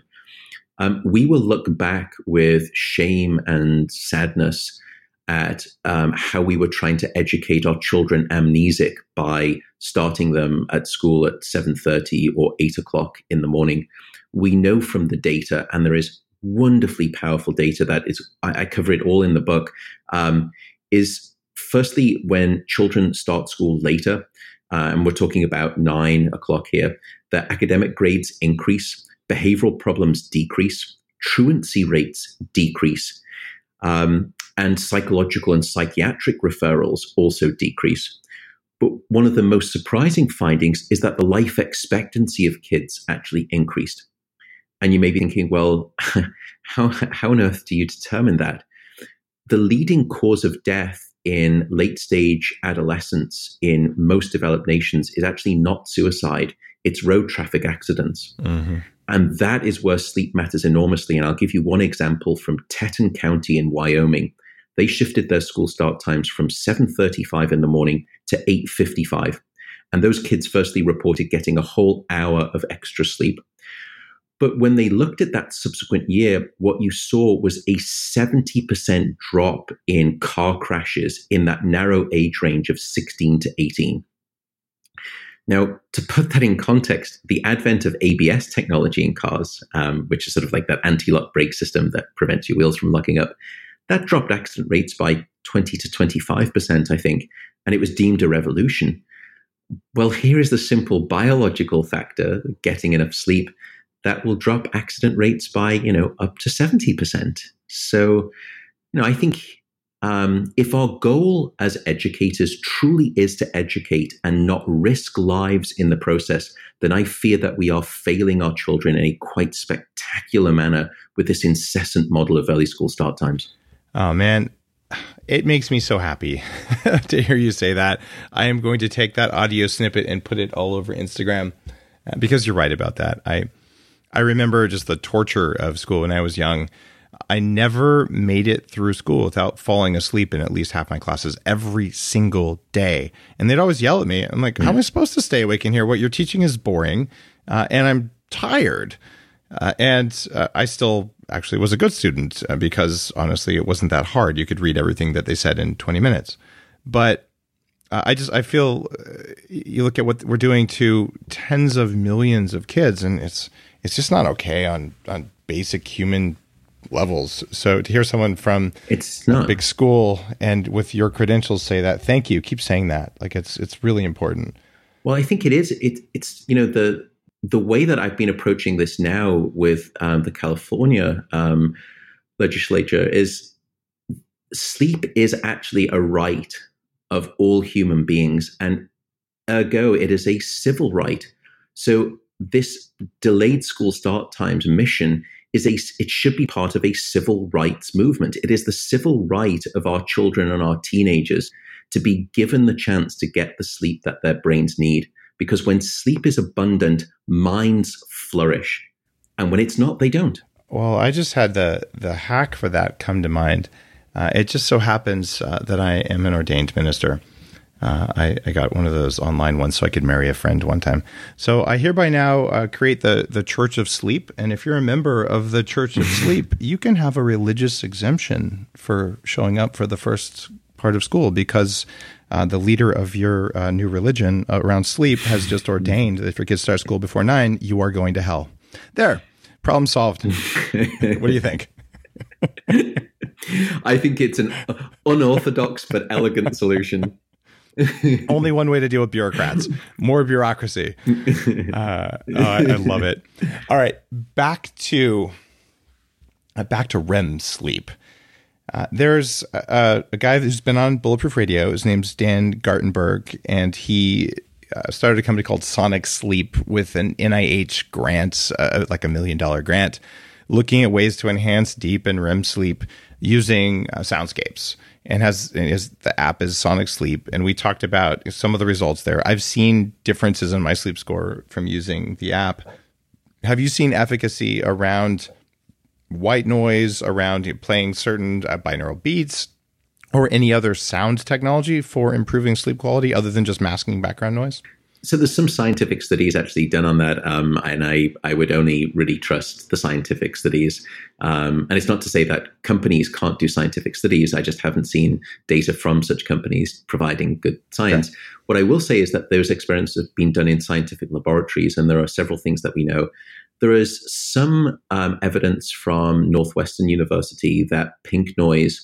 We will look back with shame and sadness at how we were trying to educate our children amnesic by starting them at school at 7:30 or 8 o'clock in the morning. We know from the data, and there is wonderfully powerful data that is, I cover it all in the book, is firstly, when children start school later, and we're talking about 9 o'clock here, their academic grades increase, behavioral problems decrease, truancy rates decrease, and psychological and psychiatric referrals also decrease. But one of the most surprising findings is that the life expectancy of kids actually increased. And you may be thinking, well, how on earth do you determine that? The leading cause of death in late stage adolescence in most developed nations is actually not suicide, it's road traffic accidents. Mm-hmm. And that is where sleep matters enormously. And I'll give you one example from Teton County in Wyoming. They shifted their school start times from 7:35 in the morning to 8:55. And those kids firstly reported getting a whole hour of extra sleep. But when they looked at that subsequent year, what you saw was a 70% drop in car crashes in that narrow age range of 16 to 18. Now, to put that in context, the advent of ABS technology in cars, which is sort of like that anti-lock brake system that prevents your wheels from locking up, that dropped accident rates by 20 to 25%, I think, and it was deemed a revolution. Well, here is the simple biological factor, getting enough sleep, that will drop accident rates by, up to 70%. So, I think if our goal as educators truly is to educate and not risk lives in the process, then I fear that we are failing our children in a quite spectacular manner with this incessant model of early school start times. Oh, man. It makes me so happy to hear you say that. I am going to take that audio snippet and put it all over Instagram because you're right about that. I remember just the torture of school when I was young. I never made it through school without falling asleep in at least half my classes every single day. And they'd always yell at me. I'm like, how am I supposed to stay awake in here? What you're teaching is boring, and I'm tired. And I still actually was a good student because honestly, it wasn't that hard. You could read everything that they said in 20 minutes. But I feel you look at what we're doing to tens of millions of kids, and it's just not okay on basic human levels. So to hear someone from It's a not. big school and with your credentials say that, thank you, keep saying that. Like it's really important. Well, I think it is. It's the way that I've been approaching this now with the California legislature is sleep is actually a right of all human beings, and ergo, it is a civil right. So this delayed school start times mission it should be part of a civil rights movement. It is the civil right of our children and our teenagers to be given the chance to get the sleep that their brains need. Because when sleep is abundant, minds flourish. And when it's not, they don't. Well, I just had the hack for that come to mind. It just so happens that I am an ordained minister. I got one of those online ones so I could marry a friend one time. So I hereby now create the Church of Sleep. And if you're a member of the Church of Sleep, you can have a religious exemption for showing up for the first part of school, because the leader of your new religion around sleep has just ordained that if your kids start school before 9, you are going to hell. There, problem solved. What do you think? I think it's an unorthodox but elegant solution. Only one way to deal with bureaucrats. More bureaucracy. I love it. All right, back to REM sleep. There's a guy who's been on Bulletproof Radio. His name's Dan Gartenberg, and he started a company called Sonic Sleep with an NIH grant, like $1 million grant, looking at ways to enhance deep and REM sleep using soundscapes. And the app is Sonic Sleep, and we talked about some of the results there. I've seen differences in my sleep score from using the app. Have you seen efficacy around white noise, around playing certain binaural beats, or any other sound technology for improving sleep quality other than just masking background noise? So there's some scientific studies actually done on that, and I would only really trust the scientific studies. And it's not to say that companies can't do scientific studies. I just haven't seen data from such companies providing good science. Okay. What I will say is that those experiments have been done in scientific laboratories, and there are several things that we know. There is some evidence from Northwestern University that pink noise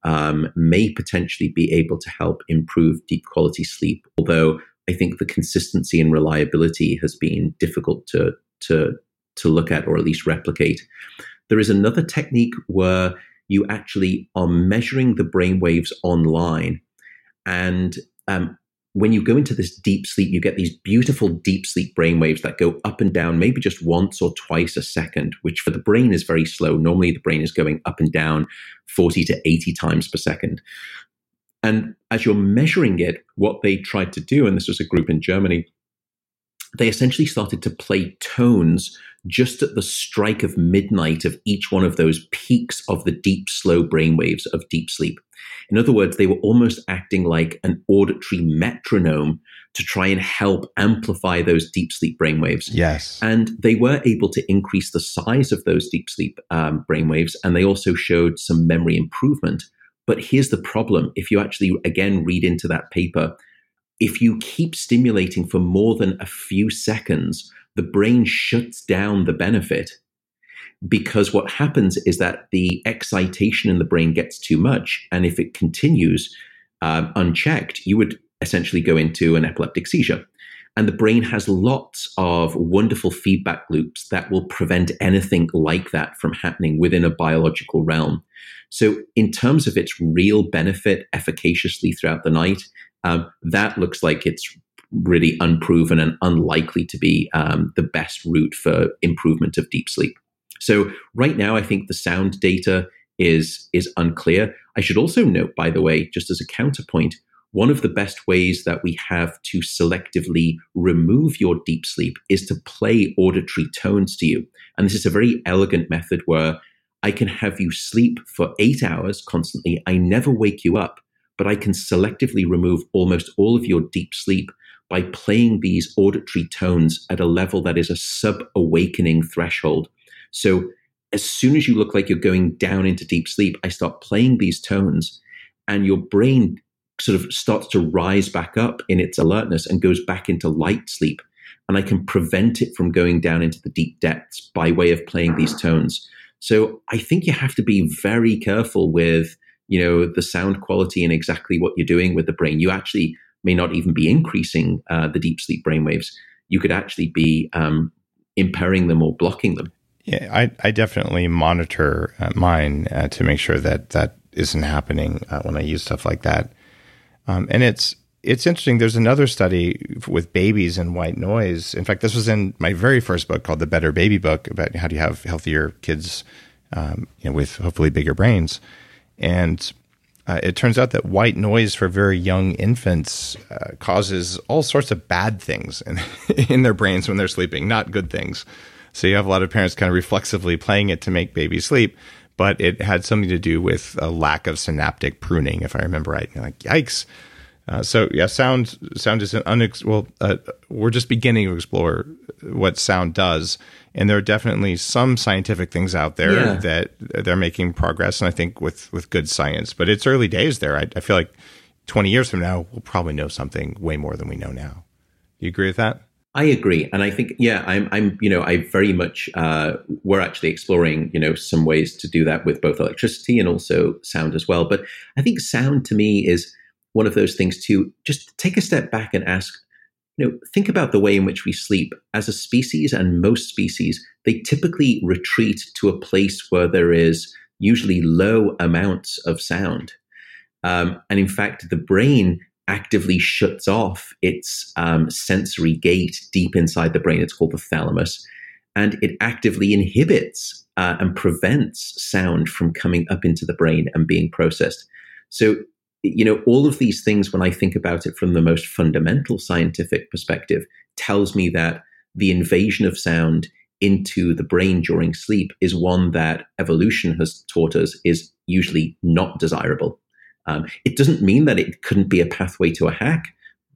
may potentially be able to help improve deep quality sleep, although I think the consistency and reliability has been difficult to look at, or at least replicate. There is another technique where you actually are measuring the brainwaves online, and when you go into this deep sleep, you get these beautiful deep sleep brainwaves that go up and down, maybe just once or twice a second, which for the brain is very slow. Normally, the brain is going up and down 40 to 80 times per second. And as you're measuring it, what they tried to do, and this was a group in Germany, they essentially started to play tones just at the strike of midnight of each one of those peaks of the deep, slow brainwaves of deep sleep. In other words, they were almost acting like an auditory metronome to try and help amplify those deep sleep brainwaves. Yes. And they were able to increase the size of those deep sleep brainwaves, and they also showed some memory improvement. But here's the problem. If you actually, again, read into that paper, if you keep stimulating for more than a few seconds, the brain shuts down the benefit, because what happens is that the excitation in the brain gets too much. And if it continues unchecked, you would essentially go into an epileptic seizure. And the brain has lots of wonderful feedback loops that will prevent anything like that from happening within a biological realm. So in terms of its real benefit efficaciously throughout the night, that looks like it's really unproven and unlikely to be the best route for improvement of deep sleep. So right now, I think the sound data is unclear. I should also note, by the way, just as a counterpoint, one of the best ways that we have to selectively remove your deep sleep is to play auditory tones to you. And this is a very elegant method where I can have you sleep for 8 hours constantly. I never wake you up, but I can selectively remove almost all of your deep sleep by playing these auditory tones at a level that is a sub-awakening threshold. So as soon as you look like you're going down into deep sleep, I start playing these tones, and your brain sort of starts to rise back up in its alertness and goes back into light sleep. And I can prevent it from going down into the deep depths by way of playing these tones. So I think you have to be very careful with, the sound quality and exactly what you're doing with the brain. You actually may not even be increasing the deep sleep brainwaves. You could actually be impairing them or blocking them. Yeah, I definitely monitor mine to make sure that that isn't happening when I use stuff like that. And it's interesting. There's another study with babies and white noise. In fact, this was in my very first book called The Better Baby Book, about how do you have healthier kids with hopefully bigger brains. And it turns out that white noise for very young infants causes all sorts of bad things in their brains when they're sleeping, not good things. So you have a lot of parents kind of reflexively playing it to make babies sleep, but it had something to do with a lack of synaptic pruning, if I remember right. And you're like, yikes. So yeah, sound is we're just beginning to explore what sound does. And there are definitely some scientific things out there that they're making progress. And I think with good science, but it's early days there. I feel like 20 years from now, we'll probably know something way more than we know now. Do you agree with that? I agree. And I think, I very much, we're actually exploring, some ways to do that with both electricity and also sound as well. But I think sound to me is one of those things to just take a step back and ask, think about the way in which we sleep. As a species, and most species, they typically retreat to a place where there is usually low amounts of sound. And in fact, the brain actively shuts off its sensory gate deep inside the brain. It's called the thalamus. And it actively inhibits and prevents sound from coming up into the brain and being processed. So, all of these things, when I think about it from the most fundamental scientific perspective, tells me that the invasion of sound into the brain during sleep is one that evolution has taught us is usually not desirable. It doesn't mean that it couldn't be a pathway to a hack,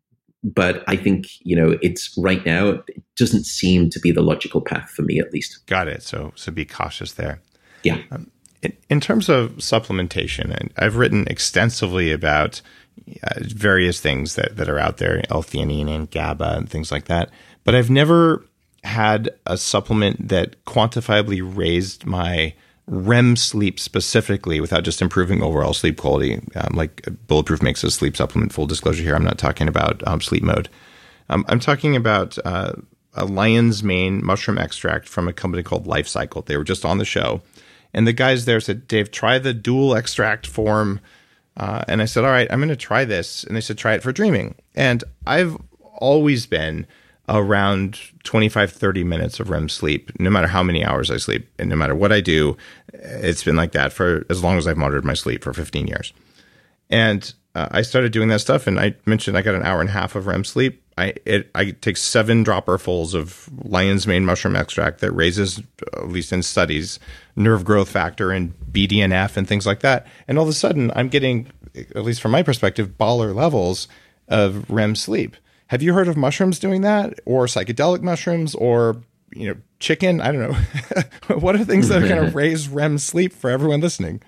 but I think, it's right now, it doesn't seem to be the logical path for me, at least. Got it. So be cautious there. Yeah. In terms of supplementation, I've written extensively about various things that are out there, L-theanine and GABA and things like that. But I've never had a supplement that quantifiably raised my REM sleep specifically without just improving overall sleep quality. Like Bulletproof makes a sleep supplement, full disclosure here. I'm not talking about sleep mode. I'm talking about a lion's mane mushroom extract from a company called Life Cycle. They were just on the show. And the guys there said, Dave, try the dual extract form. And I said, all right, I'm going to try this. And they said, try it for dreaming. And I've always been around 25, 30 minutes of REM sleep, no matter how many hours I sleep. And no matter what I do, it's been like that for as long as I've monitored my sleep, for 15 years. And I started doing that stuff. And I mentioned I got an hour and a half of REM sleep. I take 7 dropperfuls of lion's mane mushroom extract that raises, at least in studies, nerve growth factor and BDNF and things like that. And all of a sudden, I'm getting, at least from my perspective, baller levels of REM sleep. Have you heard of mushrooms doing that, or psychedelic mushrooms, or chicken? I don't know. What are things that are going to raise REM sleep for everyone listening?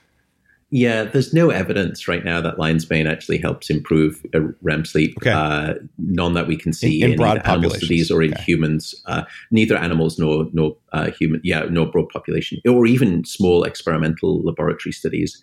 Yeah, there's no evidence right now that lion's mane actually helps improve REM sleep. Okay. None that we can see in broad animal studies or in humans. Neither animals nor human. Yeah, nor broad population, or even small experimental laboratory studies.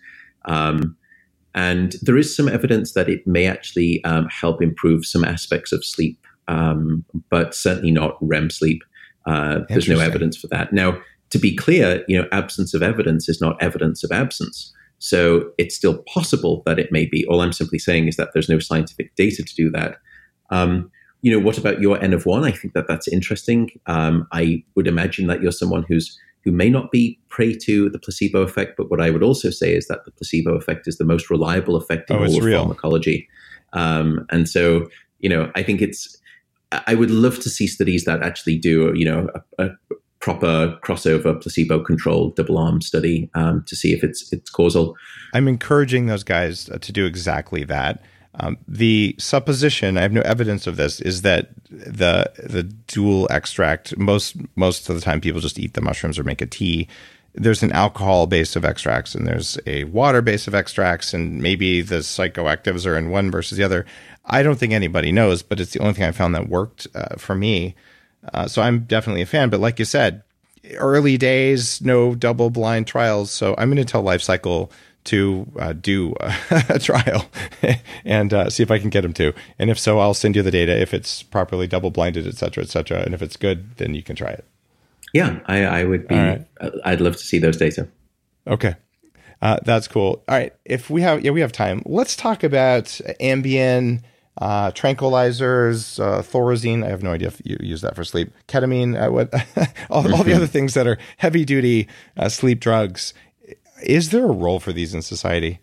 And there is some evidence that it may actually help improve some aspects of sleep, but certainly not REM sleep. There's no evidence for that. Now, to be clear, absence of evidence is not evidence of absence. So it's still possible that it may be. All I'm simply saying is that there's no scientific data to do that. What about your N of 1? I think that's interesting. I would imagine that you're someone who may not be prey to the placebo effect, but what I would also say is that the placebo effect is the most reliable effect in all of pharmacology. And so, I think I would love to see studies that actually do, a proper crossover placebo-controlled double-arm study to see if it's causal. I'm encouraging those guys to do exactly that. The supposition, I have no evidence of this, is that the dual extract, most of the time people just eat the mushrooms or make a tea. There's an alcohol base of extracts and there's a water base of extracts, and maybe the psychoactives are in one versus the other. I don't think anybody knows, but it's the only thing I found that worked for me. So I'm definitely a fan. But like you said, early days, no double-blind trials. So I'm going to tell LifeCycle to do a trial and see if I can get them to. And if so, I'll send you the data if it's properly double-blinded, et cetera, et cetera. And if it's good, then you can try it. Yeah, I would be. Right. I'd love to see those data. Okay. That's cool. All right. If we have time, let's talk about Ambien, tranquilizers, Thorazine. I have no idea if you use that for sleep. Ketamine, all the other things that are heavy duty sleep drugs. Is there a role for these in society?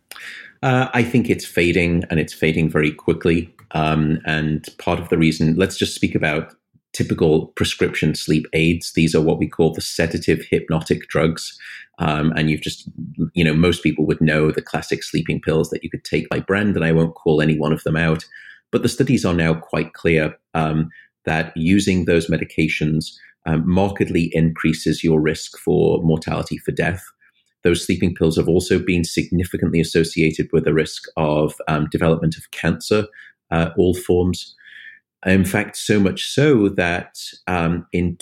I think it's fading, and it's fading very quickly. And part of the reason, let's just speak about typical prescription sleep aids. These are what we call the sedative hypnotic drugs. And you've just, most people would know the classic sleeping pills that you could take by brand, and I won't call any one of them out. But the studies are now quite clear that using those medications markedly increases your risk for mortality, for death. Those sleeping pills have also been significantly associated with the risk of development of cancer, all forms. In fact, so much so that in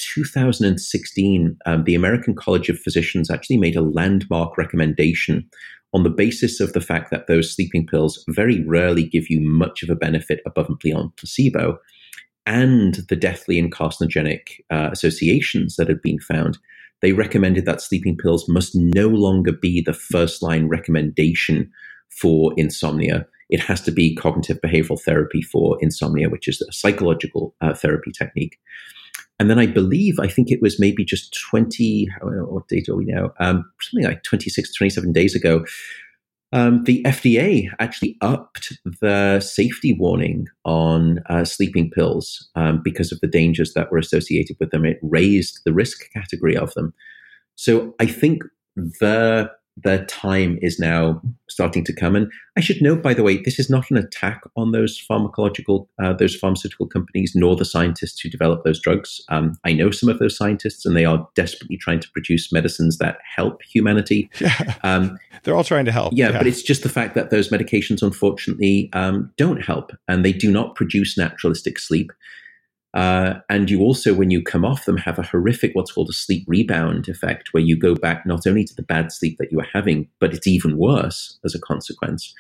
2016, the American College of Physicians actually made a landmark recommendation on the basis of the fact that those sleeping pills very rarely give you much of a benefit above and beyond placebo, and the deathly and carcinogenic associations that had been found. They recommended that sleeping pills must no longer be the first-line recommendation for insomnia. It has to be cognitive behavioral therapy for insomnia, which is a psychological therapy technique. And then I think it was maybe just 20, what date are we now? Something like 26, 27 days ago, the FDA actually upped the safety warning on sleeping pills because of the dangers that were associated with them. It raised the risk category of them. So I think the time is now starting to come. And I should note, by the way, this is not an attack on those pharmaceutical companies, nor the scientists who develop those drugs. I know some of those scientists, and they are desperately trying to produce medicines that help humanity. Yeah. They're all trying to help. Yeah, but it's just the fact that those medications, unfortunately, don't help, and they do not produce naturalistic sleep. And you also, when you come off them, have a horrific, what's called a sleep rebound effect, where you go back not only to the bad sleep that you were having, but it's even worse as a consequence.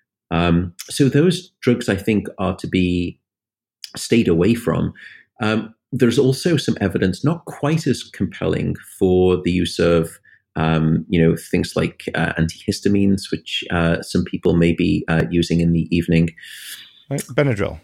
So those drugs, I think, are to be stayed away from. There's also some evidence, not quite as compelling, for the use of things like antihistamines, which some people may be using in the evening. Like Benadryl.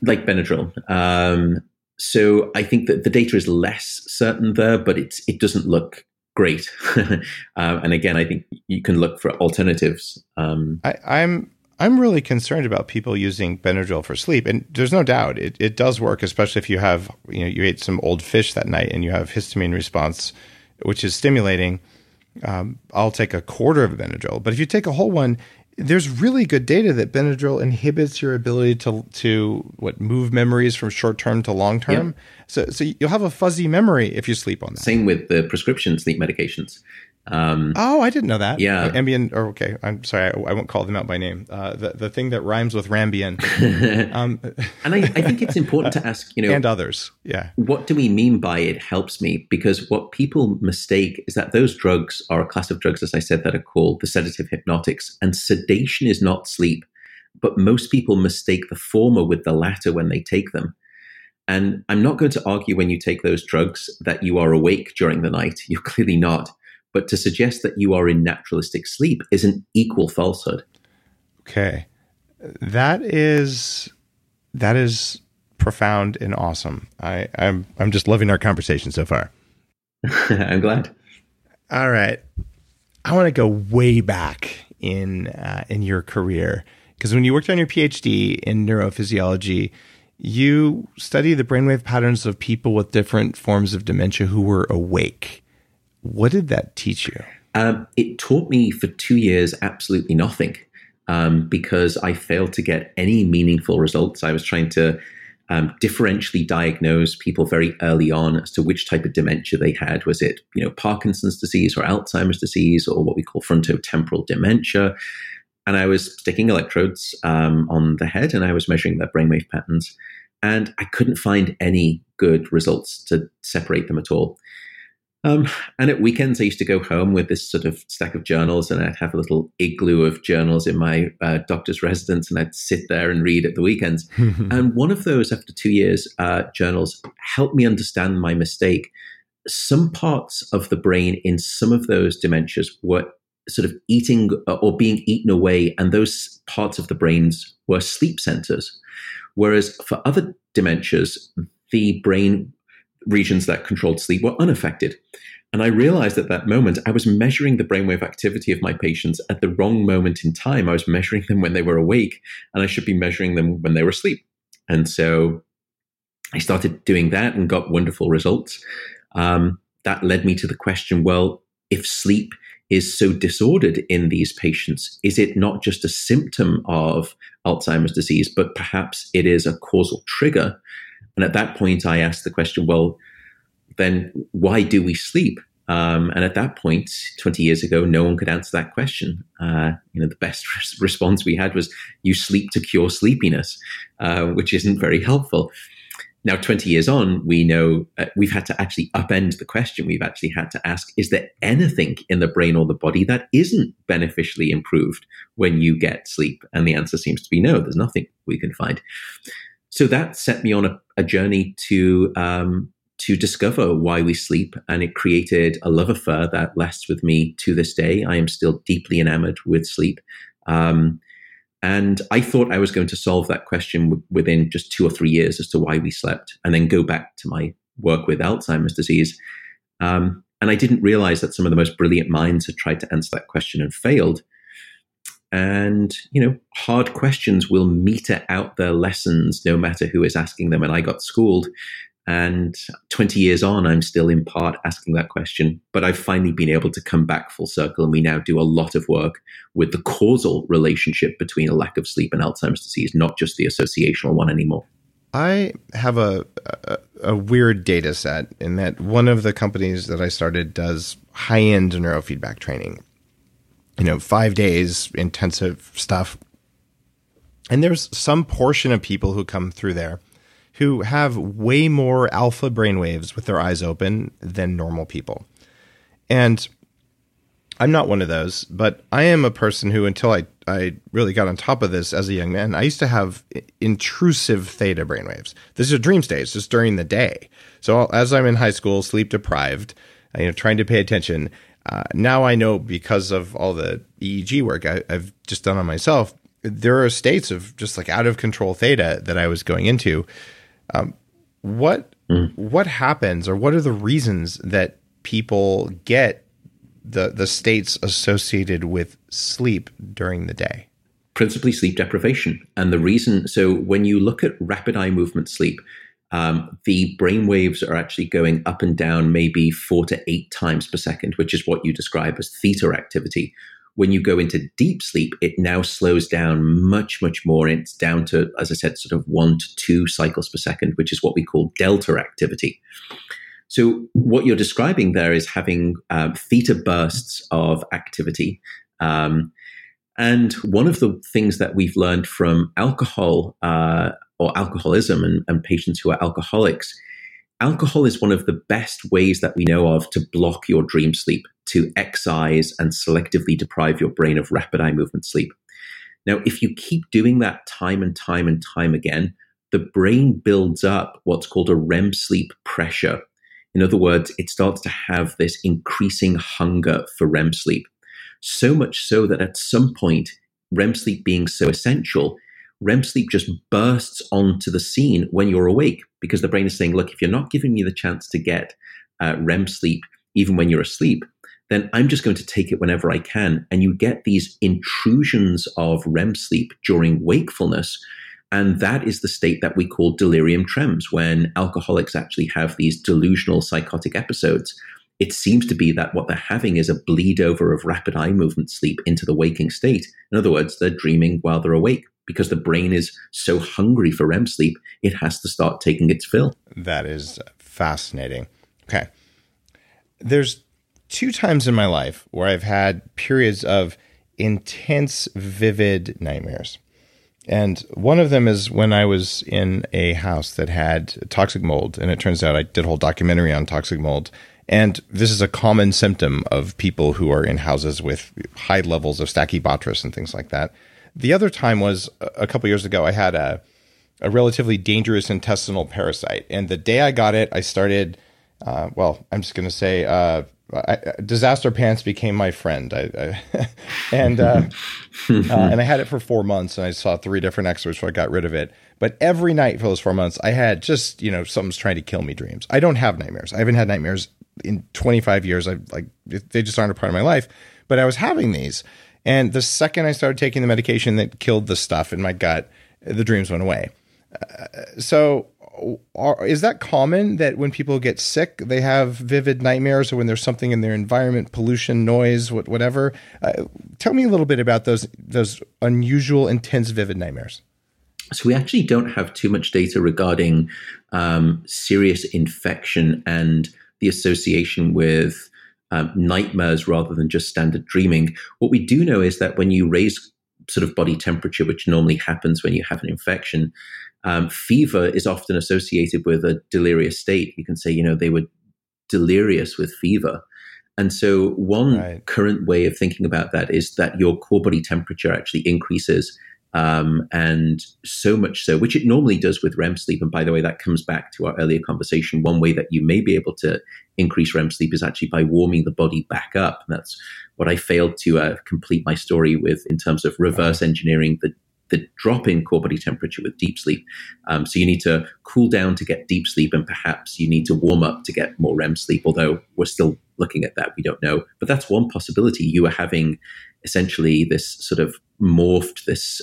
So I think that the data is less certain there, but it doesn't look great. And again, I think you can look for alternatives. I'm really concerned about people using Benadryl for sleep, and there's no doubt it does work, especially if you have you ate some old fish that night and you have histamine response, which is stimulating. I'll take a quarter of a Benadryl, but if you take a whole one, there's really good data that Benadryl inhibits your ability to move memories from short term to long term. Yeah. So you'll have a fuzzy memory if you sleep on that. Same with the prescription sleep medications. I didn't know that. Yeah. Ambien, okay. I'm sorry. I won't call them out by name. The thing that rhymes with Rambian. And I think it's important to ask, and others. Yeah. What do we mean by it helps me? Because what people mistake is that those drugs are a class of drugs, as I said, that are called the sedative hypnotics, and sedation is not sleep. But most people mistake the former with the latter when they take them. And I'm not going to argue when you take those drugs that you are awake during the night. You're clearly not. But to suggest that you are in naturalistic sleep is an equal falsehood. Okay. That is profound and awesome. I'm just loving our conversation so far. I'm glad. All right. I want to go way back in your career, because when you worked on your PhD in neurophysiology, you studied the brainwave patterns of people with different forms of dementia who were awake. What did that teach you? It taught me for 2 years absolutely nothing, because I failed to get any meaningful results. I was trying to differentially diagnose people very early on as to which type of dementia they had. Was it, Parkinson's disease or Alzheimer's disease, or what we call frontotemporal dementia? And I was sticking electrodes on the head, and I was measuring their brainwave patterns, and I couldn't find any good results to separate them at all. And at weekends, I used to go home with this sort of stack of journals, and I'd have a little igloo of journals in my doctor's residence, and I'd sit there and read at the weekends. And one of those, after 2 years, journals helped me understand my mistake. Some parts of the brain in some of those dementias were sort of eating or being eaten away, and those parts of the brains were sleep centers. Whereas for other dementias, the brain regions that controlled sleep were unaffected. And I realized at that moment, I was measuring the brainwave activity of my patients at the wrong moment in time. I was measuring them when they were awake, and I should be measuring them when they were asleep. And so I started doing that and got wonderful results. That led me to the question, well, if sleep is so disordered in these patients, is it not just a symptom of Alzheimer's disease, but perhaps it is a causal trigger? And at that point, I asked the question, well, then why do we sleep? And at that point, 20 years ago, no one could answer that question. The best response we had was, you sleep to cure sleepiness, which isn't very helpful. Now, 20 years on, we know we've had to actually upend the question. We've actually had to ask, is there anything in the brain or the body that isn't beneficially improved when you get sleep? And the answer seems to be no, there's nothing we can find. So that set me on a journey to discover why we sleep, and it created a love affair that lasts with me to this day. I am still deeply enamored with sleep. And I thought I was going to solve that question within just 2 or 3 years as to why we slept, and then go back to my work with Alzheimer's disease. And I didn't realize that some of the most brilliant minds had tried to answer that question and failed. And, hard questions will meter out their lessons no matter who is asking them. And I got schooled. And 20 years on, I'm still in part asking that question, but I've finally been able to come back full circle. And we now do a lot of work with the causal relationship between a lack of sleep and Alzheimer's disease, not just the associational one anymore. I have a weird data set in that one of the companies that I started does high-end neurofeedback training, 5 days intensive stuff. And there's some portion of people who come through there who have way more alpha brainwaves with their eyes open than normal people. And I'm not one of those, but I am a person who, until I really got on top of this as a young man, I used to have intrusive theta brainwaves. This is a dream state, it's just during the day. So as I'm in high school, sleep deprived, trying to pay attention, now I know, because of all the EEG work I've just done on myself, there are states of just like out of control theta that I was going into. What happens, or what are the reasons that people get the states associated with sleep during the day? Principally sleep deprivation. And the reason, so when you look at rapid eye movement sleep, the brain waves are actually going up and down maybe 4 to 8 times per second, which is what you describe as theta activity. When you go into deep sleep, it now slows down much, much more. It's down to, as I said, sort of 1 to 2 cycles per second, which is what we call delta activity. So what you're describing there is having theta bursts of activity. And one of the things that we've learned from alcohol or alcoholism and patients who are alcoholics, alcohol is one of the best ways that we know of to block your dream sleep, to excise and selectively deprive your brain of rapid eye movement sleep. Now, if you keep doing that time and time and time again, the brain builds up what's called a REM sleep pressure. In other words, it starts to have this increasing hunger for REM sleep. So much so that at some point, REM sleep being so essential, REM sleep just bursts onto the scene when you're awake, because the brain is saying, look, if you're not giving me the chance to get REM sleep, even when you're asleep, then I'm just going to take it whenever I can. And you get these intrusions of REM sleep during wakefulness. And that is the state that we call delirium tremens, when alcoholics actually have these delusional psychotic episodes. It seems to be that what they're having is a bleed over of rapid eye movement sleep into the waking state. In other words, they're dreaming while they're awake, because the brain is so hungry for REM sleep, it has to start taking its fill. That is fascinating. Okay. There's 2 times in my life where I've had periods of intense, vivid nightmares. And one of them is when I was in a house that had toxic mold. And it turns out I did a whole documentary on toxic mold. And this is a common symptom of people who are in houses with high levels of Stachybotrys and things like that. The other time was a couple years ago. I had a relatively dangerous intestinal parasite. And the day I got it, I started, I'm just going to say, disaster pants became my friend. And I had it for 4 months, and I saw 3 different experts before I got rid of it. But every night for those 4 months, I had just, something's trying to kill me dreams. I don't have nightmares. I haven't had nightmares in 25 years. They just aren't a part of my life. But I was having these. And the second I started taking the medication that killed the stuff in my gut, the dreams went away. So is that common that when people get sick, they have vivid nightmares, or when there's something in their environment, pollution, noise, whatever? Tell me a little bit about those unusual, intense, vivid nightmares. So we actually don't have too much data regarding serious infection and the association with nightmares rather than just standard dreaming. What we do know is that when you raise sort of body temperature, which normally happens when you have an infection, fever is often associated with a delirious state. You can say, they were delirious with fever. And so one current way of thinking about that is that your core body temperature actually increases. And so much so, which it normally does with REM sleep. And by the way, that comes back to our earlier conversation. One way that you may be able to increase REM sleep is actually by warming the body back up. And that's what I failed to complete my story with in terms of reverse engineering the drop in core body temperature with deep sleep. So you need to cool down to get deep sleep, and perhaps you need to warm up to get more REM sleep, although we're still looking at that. We don't know. But that's one possibility. You are having essentially this sort of morphed, this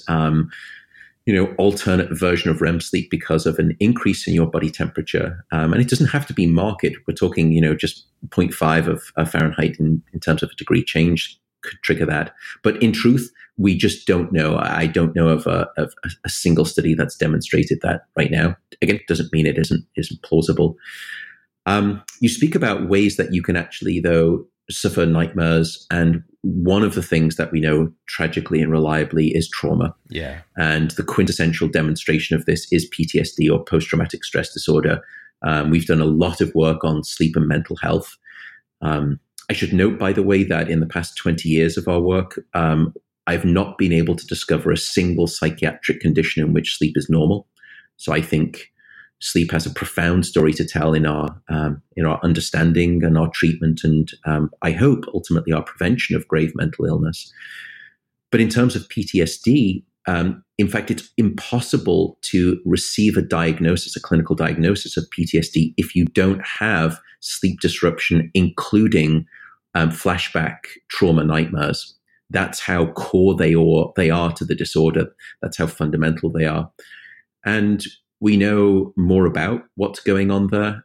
alternate version of REM sleep because of an increase in your body temperature. And it doesn't have to be marked. We're talking, just 0.5 of Fahrenheit in terms of a degree change could trigger that. But in truth, we just don't know. I don't know of a single study that's demonstrated that right now. Again, it doesn't mean it isn't plausible. You speak about ways that you can actually, though, suffer nightmares. And one of the things that we know tragically and reliably is trauma. Yeah. And the quintessential demonstration of this is PTSD, or post-traumatic stress disorder. We've done a lot of work on sleep and mental health. I should note, by the way, that in the past 20 years of our work, I've not been able to discover a single psychiatric condition in which sleep is normal. So I think sleep has a profound story to tell in our understanding and our treatment, and I hope ultimately our prevention of grave mental illness. But in terms of PTSD, in fact, it's impossible to receive a clinical diagnosis of PTSD if you don't have sleep disruption, including flashback trauma nightmares. That's how core they are to the disorder. That's how fundamental they are. And we know more about what's going on there.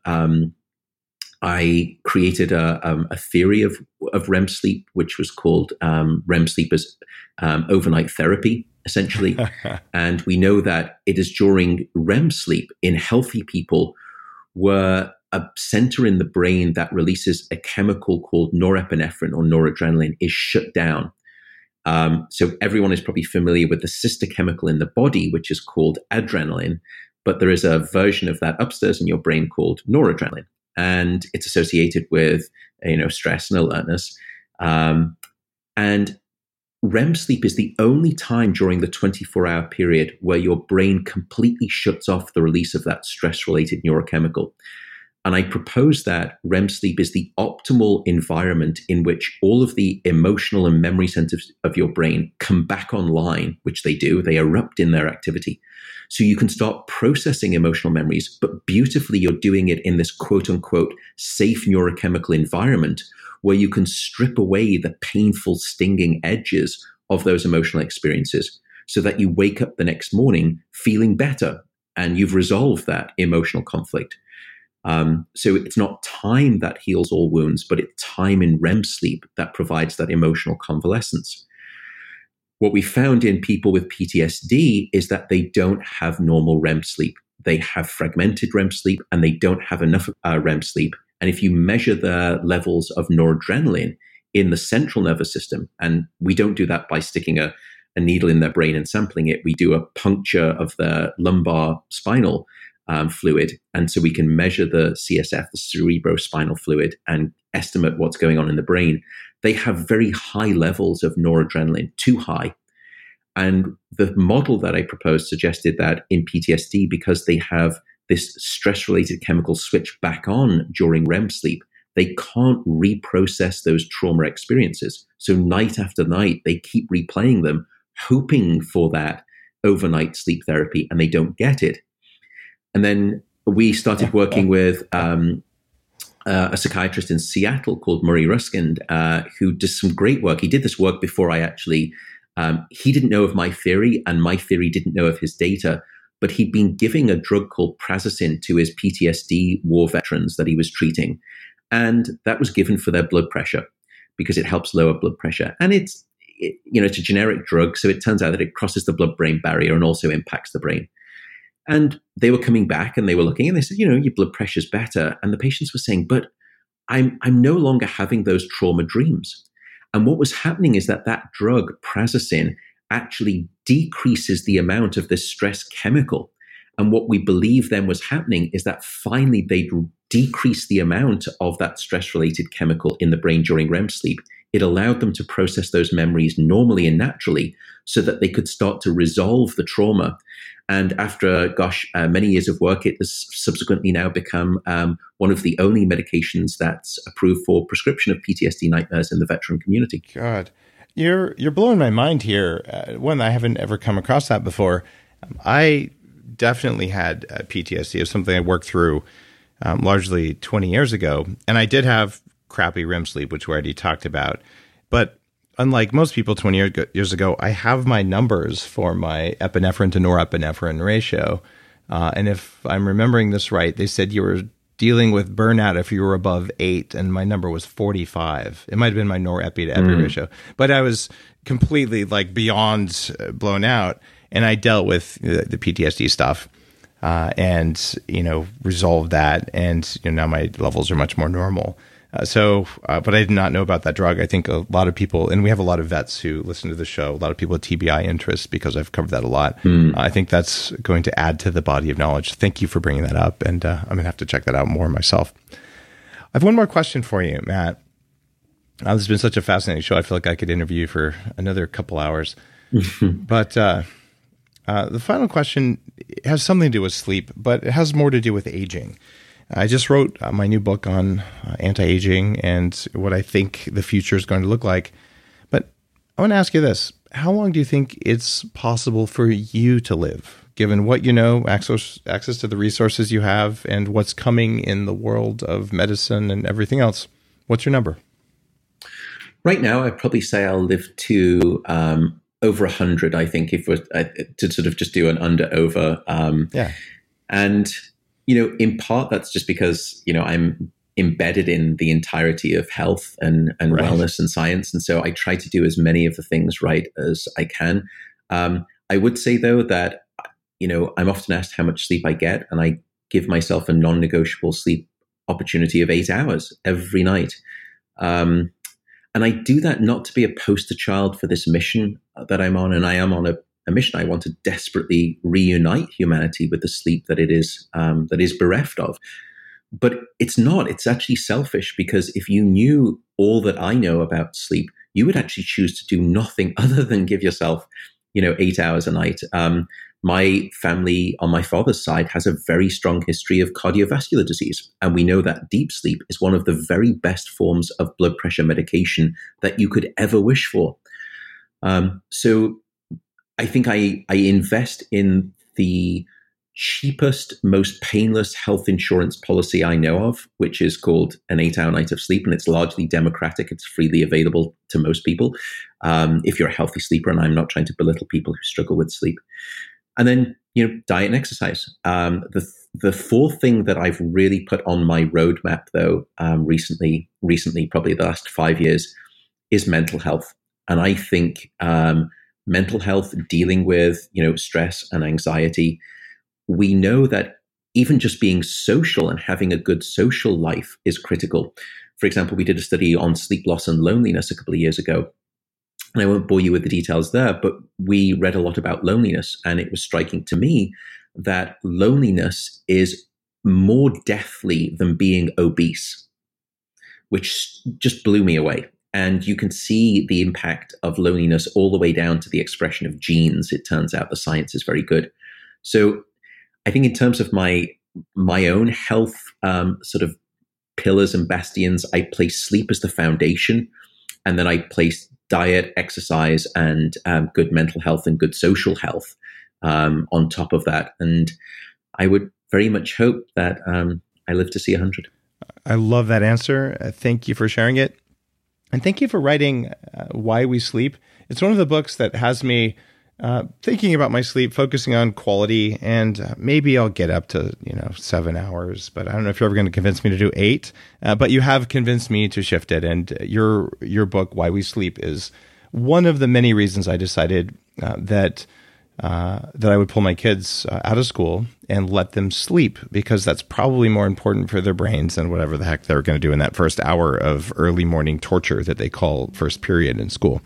I created a theory of REM sleep, which was called REM sleep as overnight therapy, essentially. And we know that it is during REM sleep in healthy people where a center in the brain that releases a chemical called norepinephrine or noradrenaline is shut down. So everyone is probably familiar with the sister chemical in the body, which is called adrenaline. But there is a version of that upstairs in your brain called noradrenaline, and it's associated with stress and alertness. And REM sleep is the only time during the 24-hour period where your brain completely shuts off the release of that stress-related neurochemical. And I propose that REM sleep is the optimal environment in which all of the emotional and memory centers of your brain come back online, which they do. They erupt in their activity. So you can start processing emotional memories, but beautifully you're doing it in this quote unquote safe neurochemical environment where you can strip away the painful, stinging edges of those emotional experiences so that you wake up the next morning feeling better and you've resolved that emotional conflict. So it's not time that heals all wounds, but it's time in REM sleep that provides that emotional convalescence. What we found in people with PTSD is that they don't have normal REM sleep. They have fragmented REM sleep and they don't have enough REM sleep. And if you measure the levels of noradrenaline in the central nervous system, and we don't do that by sticking a needle in their brain and sampling it, we do a puncture of the lumbar spinal fluid. And so we can measure the CSF, the cerebrospinal fluid, and estimate what's going on in the brain. They have very high levels of noradrenaline, too high. And the model that I proposed suggested that in PTSD, because they have this stress-related chemical switch back on during REM sleep, they can't reprocess those trauma experiences. So night after night, they keep replaying them, hoping for that overnight sleep therapy, and they don't get it. And then we started working with a psychiatrist in Seattle called Murray Ruskind, who does some great work. He did this work before I actually, he didn't know of my theory, and my theory didn't know of his data, but he'd been giving a drug called Prazosin to his PTSD war veterans that he was treating. And that was given for their blood pressure because it helps lower blood pressure. And it's a generic drug, so it turns out that it crosses the blood-brain barrier and also impacts the brain. And they were coming back and they were looking and they said, your blood pressure's better. And the patients were saying, but I'm no longer having those trauma dreams. And what was happening is that drug, Prazosin, actually decreases the amount of this stress chemical. And what we believe then was happening is that finally they'd decrease the amount of that stress-related chemical in the brain during REM sleep. It allowed them to process those memories normally and naturally so that they could start to resolve the trauma. And after, many years of work, it has subsequently now become one of the only medications that's approved for prescription of PTSD nightmares in the veteran community. God, you're blowing my mind here. One, I haven't ever come across that before. I definitely had PTSD. It was something I worked through largely 20 years ago. And I did have crappy REM sleep, which we already talked about. But unlike most people 20 years ago, I have my numbers for my epinephrine to norepinephrine ratio. And if I'm remembering this right, they said you were dealing with burnout if you were above 8, and my number was 45. It might have been my norepi to epi ratio. But I was completely beyond blown out, and I dealt with the PTSD stuff and resolved that, and now my levels are much more normal. But I did not know about that drug. I think a lot of people, and we have a lot of vets who listen to the show, a lot of people with TBI interests because I've covered that a lot. I think that's going to add to the body of knowledge. Thank you for bringing that up, and I'm going to have to check that out more myself. I have one more question for you, Matt. This has been such a fascinating show. I feel like I could interview you for another couple hours. But the final question has something to do with sleep, but it has more to do with aging. I just wrote my new book on anti-aging and what I think the future is going to look like. But I want to ask you this. How long do you think it's possible for you to live, given what you know, access to the resources you have, and what's coming in the world of medicine and everything else? What's your number? Right now, I'd probably say I'll live to over 100, I think, if we're to sort of just do an under-over. Yeah. And in part, that's just because, I'm embedded in the entirety of health and right. wellness and science. And so I try to do as many of the things right as I can. I would say, though, that, I'm often asked how much sleep I get, and I give myself a non-negotiable sleep opportunity of 8 hours every night. And I do that not to be a poster child for this mission that I'm on. And I am on a mission. I want to desperately reunite humanity with the sleep that it is bereft of. But it's not. It's actually selfish, because if you knew all that I know about sleep, you would actually choose to do nothing other than give yourself, 8 hours a night. My family on my father's side has a very strong history of cardiovascular disease. And we know that deep sleep is one of the very best forms of blood pressure medication that you could ever wish for. So I think I invest in the cheapest, most painless health insurance policy I know of, which is called an 8-hour night of sleep. And it's largely democratic. It's freely available to most people if you're a healthy sleeper. And I'm not trying to belittle people who struggle with sleep. And then, diet and exercise. The fourth thing that I've really put on my roadmap, though, recently, probably the last 5 years, is mental health. And I think mental health, dealing with, stress and anxiety, we know that even just being social and having a good social life is critical. For example, we did a study on sleep loss and loneliness a couple of years ago. And I won't bore you with the details there, but we read a lot about loneliness. And it was striking to me that loneliness is more deathly than being obese, which just blew me away. And you can see the impact of loneliness all the way down to the expression of genes. It turns out the science is very good. So I think in terms of my own health sort of pillars and bastions, I place sleep as the foundation. And then I place diet, exercise, and good mental health and good social health on top of that. And I would very much hope that I live to see 100. I love that answer. Thank you for sharing it. And thank you for writing Why We Sleep. It's one of the books that has me thinking about my sleep, focusing on quality, and maybe I'll get up to 7 hours, but I don't know if you're ever going to convince me to do 8. But you have convinced me to shift it, and your book, Why We Sleep, is one of the many reasons I decided that I would pull my kids out of school and let them sleep, because that's probably more important for their brains than whatever the heck they're going to do in that first hour of early morning torture that they call first period in school.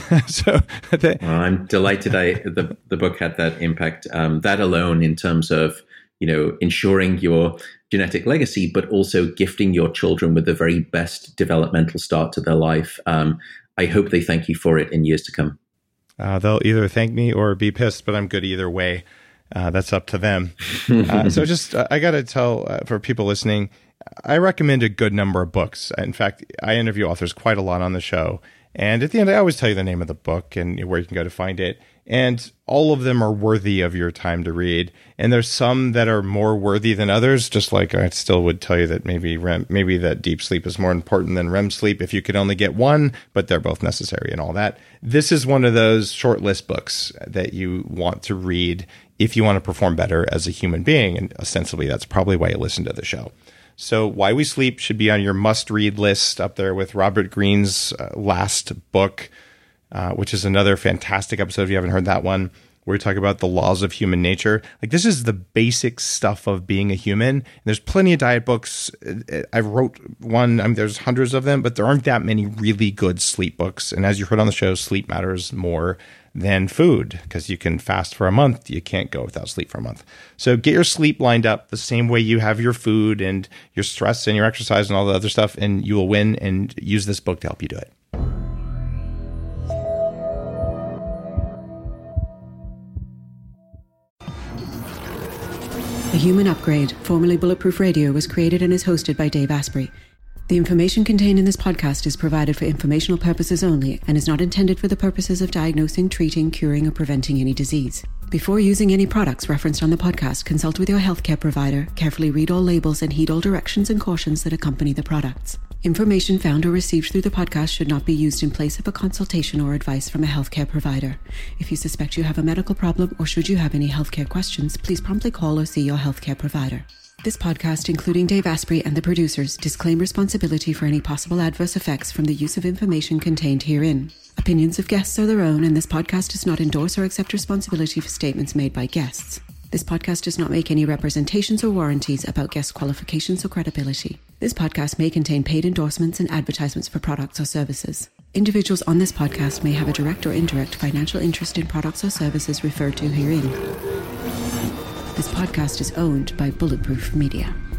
I'm delighted the book had that impact. That alone, in terms of ensuring your genetic legacy, but also gifting your children with the very best developmental start to their life. I hope they thank you for it in years to come. They'll either thank me or be pissed, but I'm good either way. That's up to them. So just, I got to tell for people listening, I recommend a good number of books. In fact, I interview authors quite a lot on the show. And at the end, I always tell you the name of the book and where you can go to find it. And all of them are worthy of your time to read. And there's some that are more worthy than others, just like I still would tell you that maybe that deep sleep is more important than REM sleep if you could only get one, but they're both necessary and all that. This is one of those short list books that you want to read if you want to perform better as a human being. And ostensibly, that's probably why you listen to the show. So Why We Sleep should be on your must-read list, up there with Robert Greene's last book, which is another fantastic episode if you haven't heard that one, where we talk about the laws of human nature. Like, this is the basic stuff of being a human. And there's plenty of diet books. I wrote one. There's hundreds of them, but there aren't that many really good sleep books. And as you heard on the show, sleep matters more than food, because you can fast for a month. You can't go without sleep for a month. So get your sleep lined up the same way you have your food and your stress and your exercise and all the other stuff, and you will win. And use this book to help you do it. The Human Upgrade, formerly Bulletproof Radio, was created and is hosted by Dave Asprey. The information contained in this podcast is provided for informational purposes only and is not intended for the purposes of diagnosing, treating, curing, or preventing any disease. Before using any products referenced on the podcast, consult with your healthcare provider, carefully read all labels, and heed all directions and cautions that accompany the products. Information found or received through the podcast should not be used in place of a consultation or advice from a healthcare provider. If you suspect you have a medical problem or should you have any healthcare questions, please promptly call or see your healthcare provider. This podcast, including Dave Asprey and the producers, disclaim responsibility for any possible adverse effects from the use of information contained herein. Opinions of guests are their own, and this podcast does not endorse or accept responsibility for statements made by guests. This podcast does not make any representations or warranties about guest qualifications or credibility. This podcast may contain paid endorsements and advertisements for products or services. Individuals on this podcast may have a direct or indirect financial interest in products or services referred to herein. This podcast is owned by Bulletproof Media.